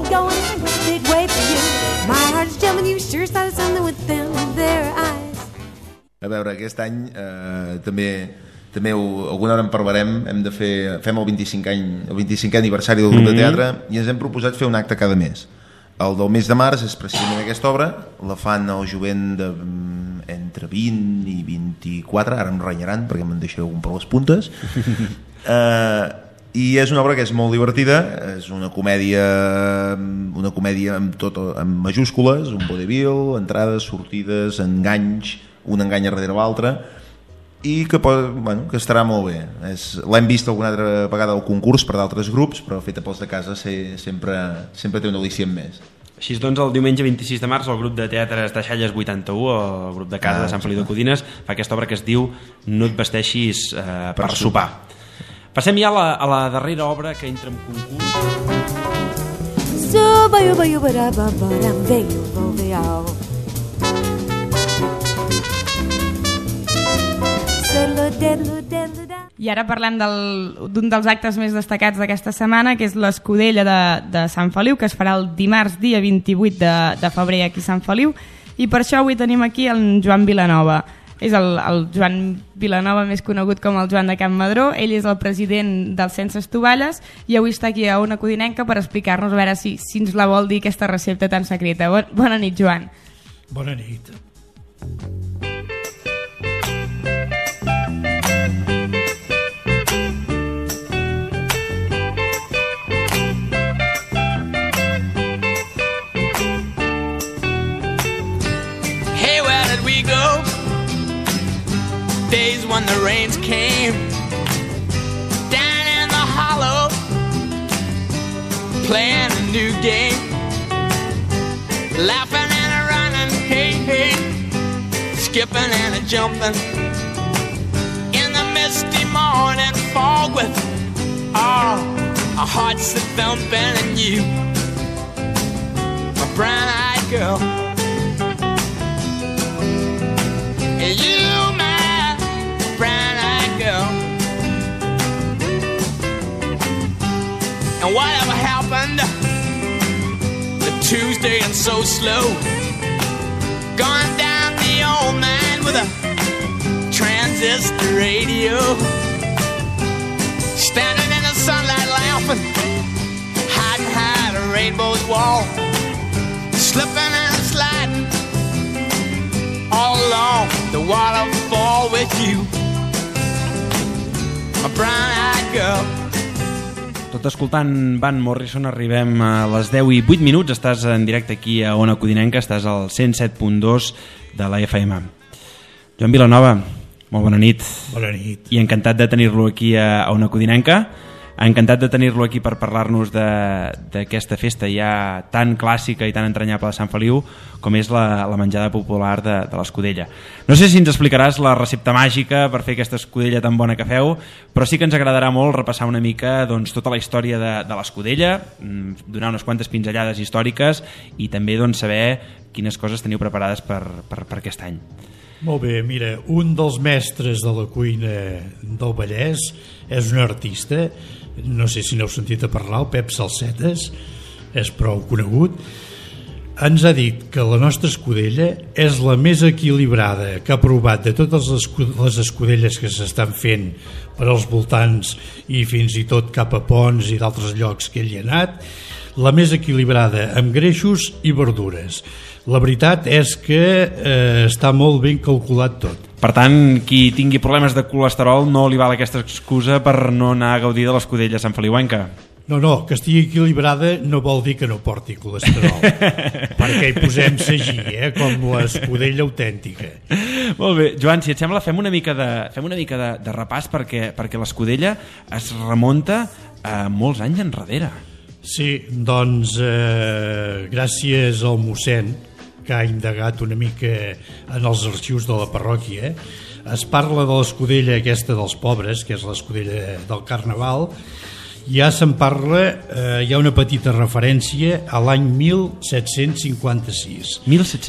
29. A veure, aquest any també alguna hora en parlarem, fem el 25è aniversari del grup de teatre i ens hem proposat fer un acte cada mes. El del mes de març és precisament aquesta obra, la fan el jovent entre 20 i 24, ara em renyaran perquè me'n deixaré algun per les puntes, i és una obra que és molt divertida, és una comèdia amb majúscules, un vodevil, entrades, sortides, enganys, un engany darrere l'altre, i que estarà molt bé. L'hem vist alguna altra vegada al concurs per d'altres grups, però feta pels de casa sempre té un al·licient més. Així doncs, el diumenge 26 de març el grup de teatres de Xalles 81, el grup de casa de Sant Feliu de Codines, fa aquesta obra que es diu No et vesteixis per sopar. Passem ja a la darrera obra que entra en concurs. I ara parlem d'un dels actes més destacats d'aquesta setmana, que és l'Escudella de Sant Feliu, que es farà el dimarts dia 28 de febrer aquí a Sant Feliu, i per això avui tenim aquí el Joan Vilanova. És el Joan Vilanova, més conegut com el Joan de Can Madró. Ell és el president del Sense Estovalles i avui està aquí a Ona Codinenca per explicar-nos a veure si ens la vol dir aquesta recepta tan secreta. Bona nit, Joan. Bona nit. Days when the rains came down in the hollow, playing a new game, laughing and a running, hey, hey, skipping and a jumping in the misty morning fog with our hearts that thumping, and you, my brown-eyed girl, and you, brown-eyed girl. And whatever happened to Tuesday and so slow, gone down the old man with a transistor radio, standing in the sunlight laughing, hiding a rainbow's wall, slipping and sliding all along the waterfall with you, a brown-eyed girl. Tot escoltant Van Morrison arribem a les 10 i 8 minuts. Estàs en directe aquí a Ona Codinenca, estàs al 107.2 de la FM. Joan Vilanova, molt bona nit. Bona nit. I encantat de tenir-lo aquí a Ona Codinenca. Encantat de tenir-lo aquí per parlar-nos d'aquesta festa ja tan clàssica i tan entranyable de Sant Feliu com és la menjada popular de l'Escudella. No sé si ens explicaràs la recepta màgica per fer aquesta escudella tan bona que feu, però sí que ens agradarà molt repassar una mica tota la història de l'Escudella, donar unes quantes pinzellades històriques i també saber quines coses teniu preparades per aquest any. Molt bé, mira, un dels mestres de la cuina del Vallès és un artista, no sé si n'heu sentit a parlar, el Pep Salsetes, és prou conegut. ens ha dit que la nostra escudella és la més equilibrada que ha provat de totes les escudelles que s'estan fent per als voltants i fins i tot cap a Ponts i d'altres llocs que ell hi ha anat, la més equilibrada amb greixos i verdures. La veritat és que està molt ben calculat tot. Per tant, qui tingui problemes de colesterol no li val aquesta excusa per no anar a gaudir de l'escudella santfeliuenca. No, que estigui equilibrada no vol dir que no porti colesterol, perquè hi posem sagí, com l'escudella autèntica. Molt bé, Joan, si et sembla, fem una mica de repàs perquè l'escudella es remunta a molts anys enrere. Sí, doncs gràcies al mossèn, que ha indagat una mica en els arxius de la parròquia, es parla de l'escudella aquesta dels pobres, que és l'escudella del Carnaval. Ja se'n parla, hi ha una petita referència a l'any 1756.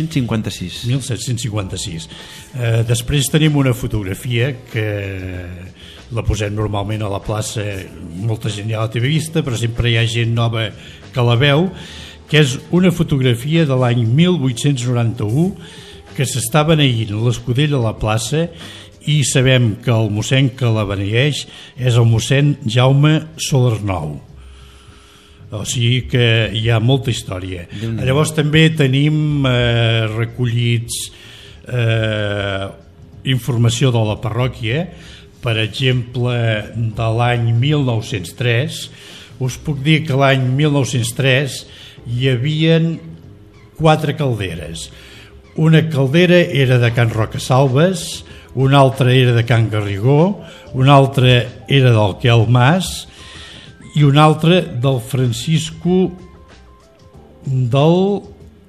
1756. Després tenim una fotografia que la posem normalment a la plaça, molta gent ja la té vista, però sempre hi ha gent nova que la veu, que és una fotografia de l'any 1891 que s'està beneint l'escudella a la plaça, i sabem que el mossèn que la beneeix és el mossèn Jaume Solernou. O sigui que hi ha molta història. Llavors també tenim recollits informació de la parròquia, per exemple, de l'any 1903. Us puc dir que l'any 1903 hi havien 4 calderes. Una caldera era de Can Rocasalves, una altra era de Can Garrigó, una altra era del Quel Mas i una altra del Francisco del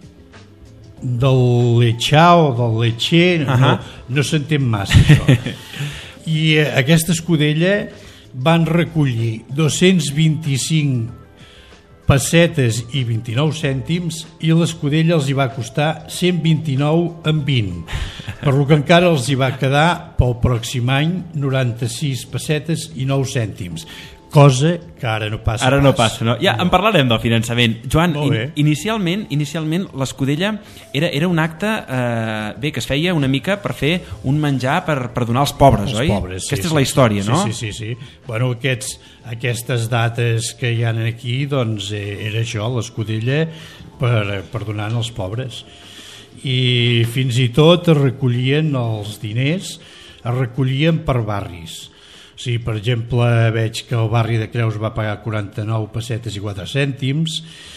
Lechà o del Lecher, no s'entén massa això. I aquesta escudella van recollir 225 pessetes i 29 cèntims i l'escudella els hi va costar 129 amb 20, per lo que encara els hi va quedar pel pròxim any 96 pessetes i 9 cèntims, cosa que ara no passa. Ara no passa, no? Ja en parlarem del finançament. Joan, inicialment l'escudella era un acte que es feia una mica per fer un menjar per donar als pobres, oi? Pobres, aquesta és la història, no? Sí. Bueno, aquestes dates que hi ha aquí, doncs era això, l'escudella per donar als pobres. I fins i tot es recollien els diners, es recollien per barris. Sí, per exemple, veig que el barri de Creus va pagar 49 pessetes i 4 cèntims,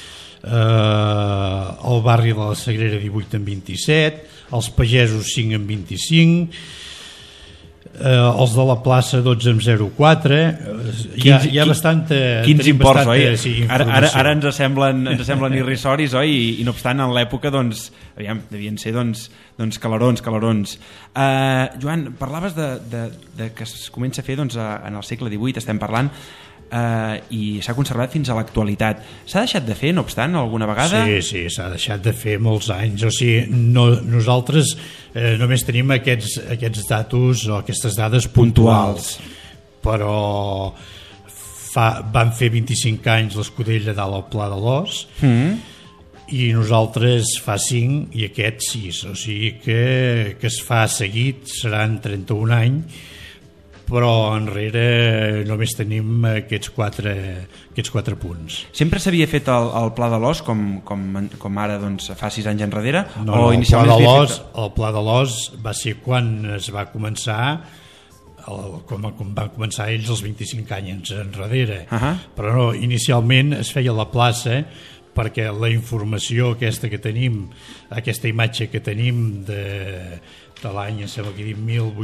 el barri de la Sagrera 18 en 27, els pagesos 5 en 25, els de la plaça 12 en 04, hi ha bastanta... Quins imports, oi? Sí, ara ens semblen irrisoris, oi? I no obstant, en l'època, doncs, devien ser calarons. Joan, parlaves de que es comença a fer en el segle XVIII, estem parlant, i s'ha conservat fins a l'actualitat. S'ha deixat de fer, no obstant, alguna vegada? Sí, s'ha deixat de fer molts anys. O sigui, nosaltres només tenim aquests datos o aquestes dades puntuals, però van fer 25 anys l'escudella dalt al Pla de l'Os, i nosaltres fa 5 i aquest 6, o sigui que es fa seguit, seran 31 anys, però enrere només tenim aquests 4 punts. Sempre s'havia fet el Pla de l'Os com ara fa 6 anys enrere? No, el Pla de l'Os va ser quan es va començar, com van començar ells els 25 anys enrere, però no, inicialment es feia a la plaça perquè la informació aquesta que tenim, aquesta imatge que tenim de l'any, em sembla que dic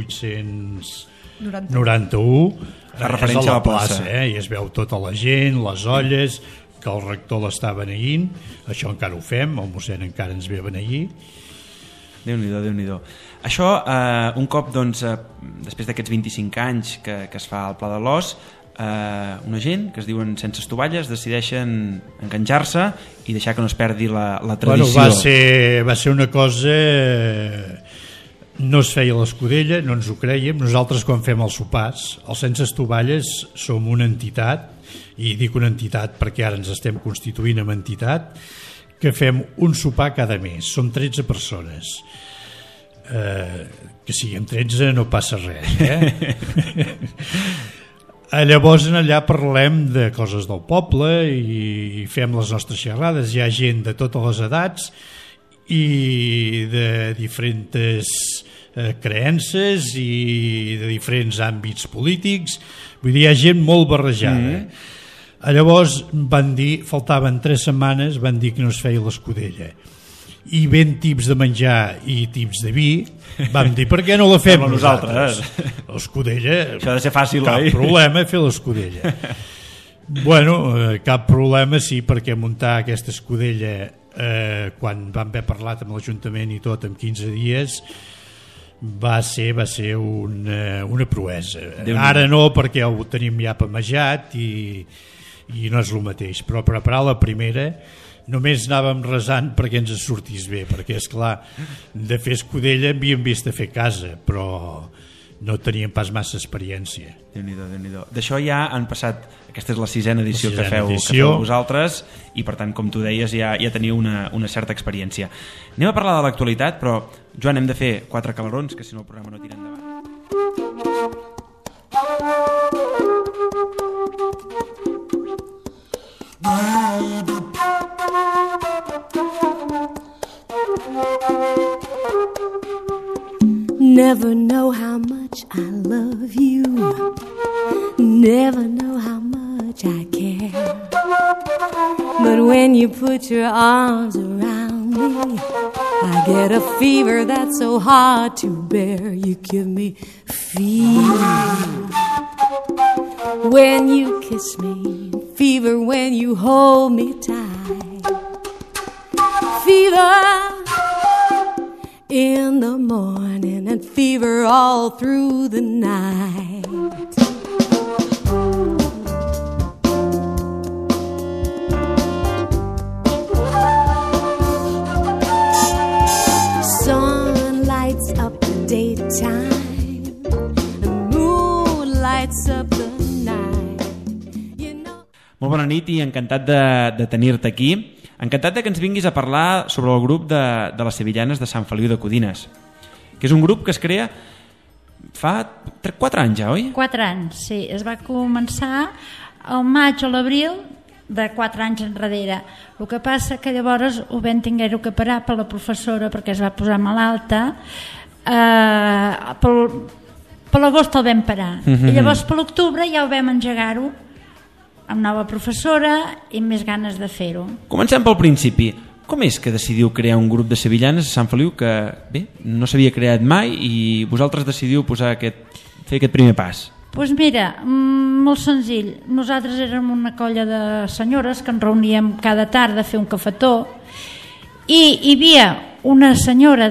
1891, és a la plaça, i es veu tota la gent, les olles, que el rector l'està beneint, això encara ho fem, el mossèn encara ens ve a beneir. Déu-n'hi-do. Això, un cop, després d'aquests 25 anys que es fa el Pla de l'Os, una gent que es diuen Sense Estovalles decideixen enganxar-se i deixar que no es perdi la tradició. Bueno, va ser una cosa... No es feia l'escudella, no ens ho creiem. Nosaltres quan fem els sopars, els Sense Estovalles som una entitat, i dic una entitat perquè ara ens estem constituint amb entitat, que fem un sopar cada mes. Som 13 persones. Que siguem 13 no passa res, Llavors allà parlem de coses del poble i fem les nostres xerrades. Hi ha gent de totes les edats i de diferents creences i de diferents àmbits polítics. Vull dir, hi ha gent molt barrejada. Llavors van dir, faltaven 3 setmanes, van dir que no es feia l'escudella. I ben tips de menjar i tips de vi, vam dir, per què no la fem nosaltres? L'escudella... Això ha de ser fàcil, cap problema fer l'escudella. Bueno, cap problema, sí, perquè muntar aquesta escudella, quan vam haver parlat amb l'Ajuntament i tot, en 15 dies, va ser una proesa. Ara no, perquè ho tenim ja pamejat i no és el mateix, però preparar la primera només anàvem resant perquè ens sortís bé, perquè és clar, de fer escudella havíem vist de fer casa, però no teníem pas massa experiència. Déu-n'hi-do, Déu-n'hi-do. D'això ja han passat, aquesta és la 6ª edició que feu vosaltres, i per tant, com tu deies, ja teniu una certa experiència. Anem a parlar de l'actualitat, però Joan, hem de fer 4 calarons, que si no el programa no tira endavant. Never know how much I love you. Never know how much I care. But when you put your arms around me, I get a fever that's so hard to bear. You give me fever when you kiss me, fever when you hold me tight, fever in the morning and fever all through the night. Sun lights up the daytime, the moon lights up the night. Molt bona nit i encantat de tenir-te aquí. Encantat que ens vinguis a parlar sobre el grup de les sevillanes de Sant Feliu de Codines, que és un grup que es crea fa 4 anys ja, oi? 4 anys, sí. Es va començar al maig o l'abril de 4 anys enrere. El que passa que llavors ho vam tinguer-ho que parar per la professora perquè es va posar malalta. Per l'agost el vam parar. I llavors per l'octubre ja ho vam engegar-ho amb nova professora i més ganes de fer-ho. Comencem pel principi. Com és que decidiu crear un grup de sevillanes a Sant Feliu que, bé, no s'havia creat mai i vosaltres decidiu fer aquest primer pas? Doncs mira, molt senzill. Nosaltres érem una colla de senyores que ens reuníem cada tarda a fer un cafetó i hi havia una senyora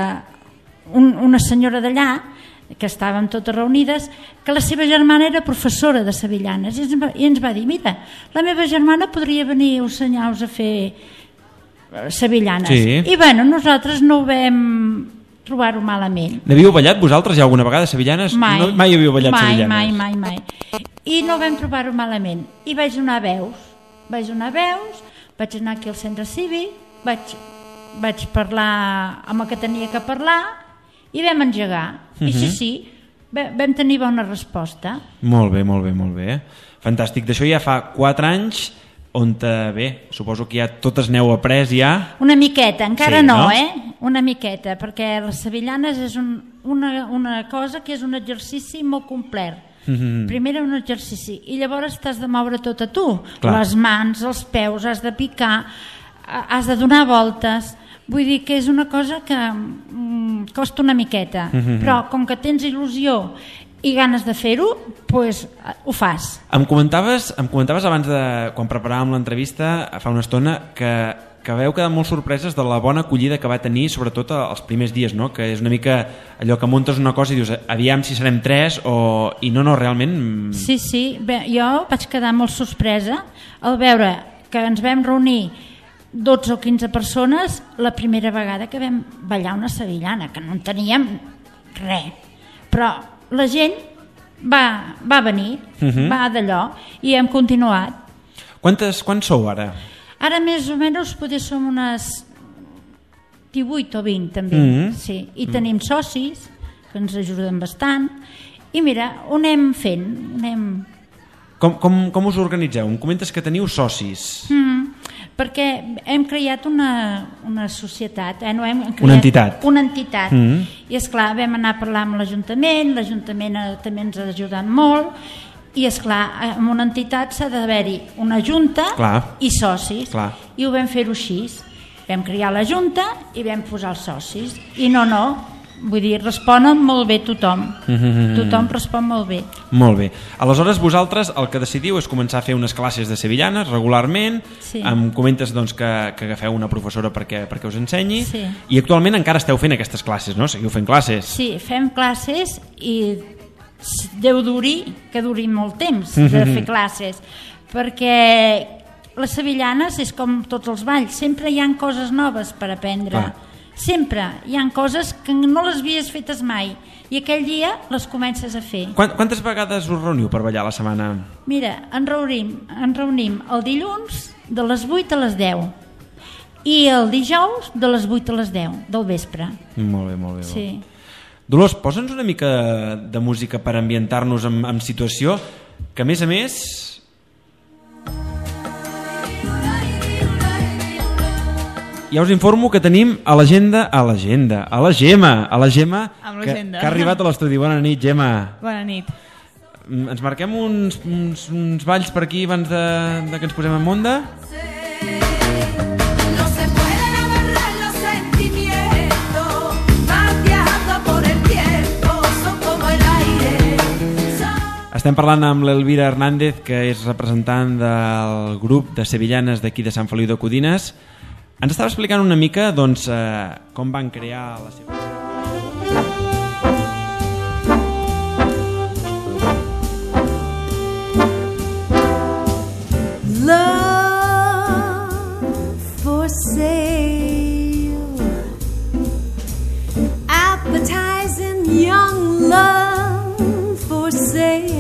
d'allà que estàvem totes reunides, que la seva germana era professora de sevillanes i ens va dir, mira, la meva germana podria venir a ensenyar-vos a fer sevillanes. Sí. I bueno, nosaltres no ho vam trobar-ho malament. N'havíeu ballat vosaltres ja alguna vegada sevillanes? Mai. Mai havíeu ballat sevillanes? Mai. I no vam trobar-ho malament. I vaig donar veus. Vaig anar aquí al centre cívic, vaig parlar amb el que tenia que parlar i vam engegar. I sí, vam tenir bona resposta. Molt bé. Fantàstic. D'això ja fa 4 anys on, bé, suposo que ja totes n'heu après ja. Una miqueta, encara sí, no, una miqueta, perquè les sevillanes és una cosa que és un exercici molt complet. Primer un exercici i llavors t'has de moure tot a tu. Clar. Les mans, els peus, has de picar, has de donar voltes. Vull dir que és una cosa que costa una miqueta, però com que tens il·lusió i ganes de fer-ho, doncs ho fas. Em comentaves abans quan preparàvem l'entrevista fa una estona que vau quedar molt sorpreses de la bona acollida que va tenir, sobretot els primers dies, no? Que és una mica allò que muntes una cosa i dius aviam si serem 3 i no, realment... Sí, bé, jo vaig quedar molt sorpresa al veure que ens vam reunir 12 o 15 persones la primera vegada que vam ballar una sevillana, que no en teníem res, però la gent va venir, va d'allò i hem continuat. Quants sou ara? Ara més o menys potser som unes 18 o 20 també, sí. I tenim socis que ens ajuden bastant i mira, ho anem fent, Com us organitzeu? Em comentes que teniu socis. Perquè hem creat una societat, no hem creat una entitat. I esclar, vam anar a parlar amb l'Ajuntament també ens ha ajudat molt, i esclar, en una entitat s'ha d'haver-hi una junta i socis, i ho vam fer-ho així. Vam crear la junta i vam posar els socis, i vull dir, responen molt bé tothom. Tothom respon molt bé. Molt bé. Aleshores, vosaltres el que decidiu és començar a fer unes classes de sevillanes regularment. Em comentes que agafeu una professora perquè us ensenyi. I actualment encara esteu fent aquestes classes, no? Seguiu fent classes. Sí, fem classes i deu que duri molt temps de fer classes, perquè les sevillanes és com tots els balls, sempre hi ha coses noves per aprendre. Sempre hi ha coses que no les havies fetes mai i aquell dia les comences a fer. Quantes vegades us reuniu per ballar a la setmana? Mira, ens reunim el dilluns de les 8 a les 10 i el dijous de les 8 a les 10 del vespre. Molt bé, molt bé. Sí. Dolors, posa'ns una mica de música per ambientar-nos en situació, que a més ja us informo que tenim a la Gemma, que ha arribat a l'estudi. Bona nit, Gemma. Bona nit. Ens marquem uns balls per aquí abans de que ens posem en monda? Estem parlant amb l'Elvira Hernández, que és representant del grup de sevillanes d'aquí de Sant Feliu de Codines. Ens estava explicant una mica com van crear la seva... Love for sale, appetizing young love for sale.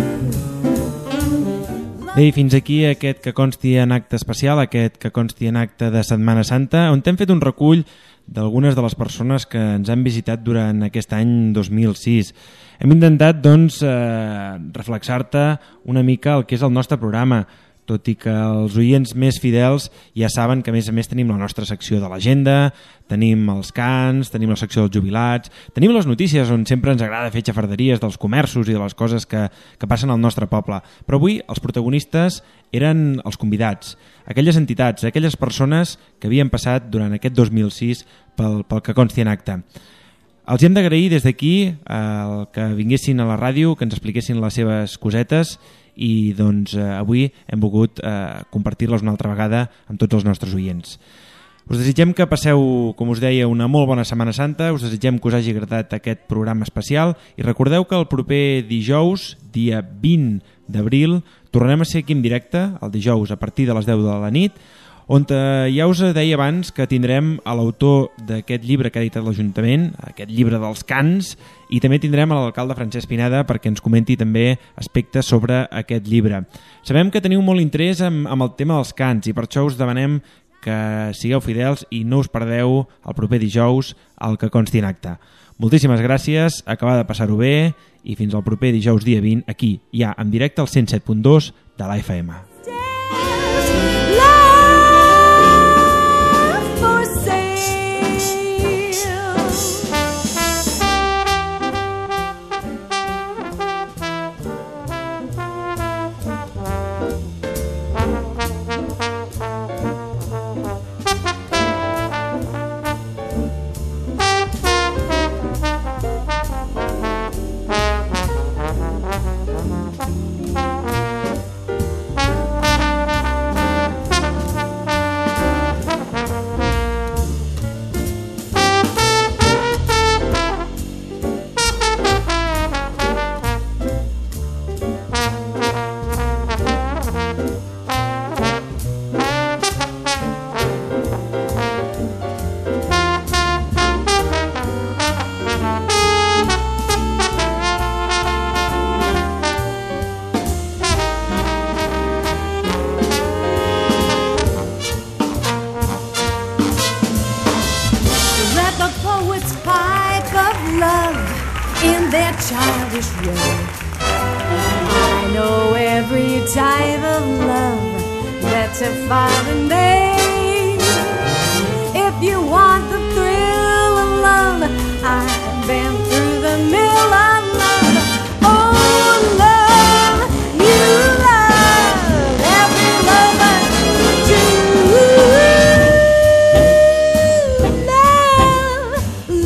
Bé, fins aquí aquest que consti en acte especial, aquest que consti en acte de Setmana Santa, on hem fet un recull d'algunes de les persones que ens han visitat durant aquest any 2006. Hem intentat, reflexar-te una mica el que és el nostre programa, tot i que els oients més fidels ja saben que a més tenim la nostra secció de l'agenda, tenim els cants, tenim la secció dels jubilats, tenim les notícies on sempre ens agrada fer xafarderies dels comerços i de les coses que passen al nostre poble. Però avui els protagonistes eren els convidats, aquelles entitats, aquelles persones que havien passat durant aquest 2006 pel que consti en acte. Els hem d'agrair des d'aquí que vinguessin a la ràdio, que ens expliquessin les seves cosetes i avui hem volgut compartir-les una altra vegada amb tots els nostres oients. Us desitgem que passeu, com us deia, una molt bona Setmana Santa, us desitgem que us hagi agradat aquest programa especial i recordeu que el proper dijous, dia 20 d'abril, tornarem a ser aquí en directe, el dijous a partir de les 10 de la nit, on ja us deia abans que tindrem a l'autor d'aquest llibre que ha editat l'Ajuntament, aquest llibre dels cants, i també tindrem a l'alcalde Francesc Pineda perquè ens comenti també aspectes sobre aquest llibre. Sabem que teniu molt interès amb el tema dels cants i per això us demanem que sigueu fidels i no us perdeu el proper dijous el que consti en acte. Moltíssimes gràcies, acabeu de passar-ho bé i fins al proper dijous dia 20 aquí, ja en directe al 107.2 de la FM. Spanish Road. I know every type of love that a father made.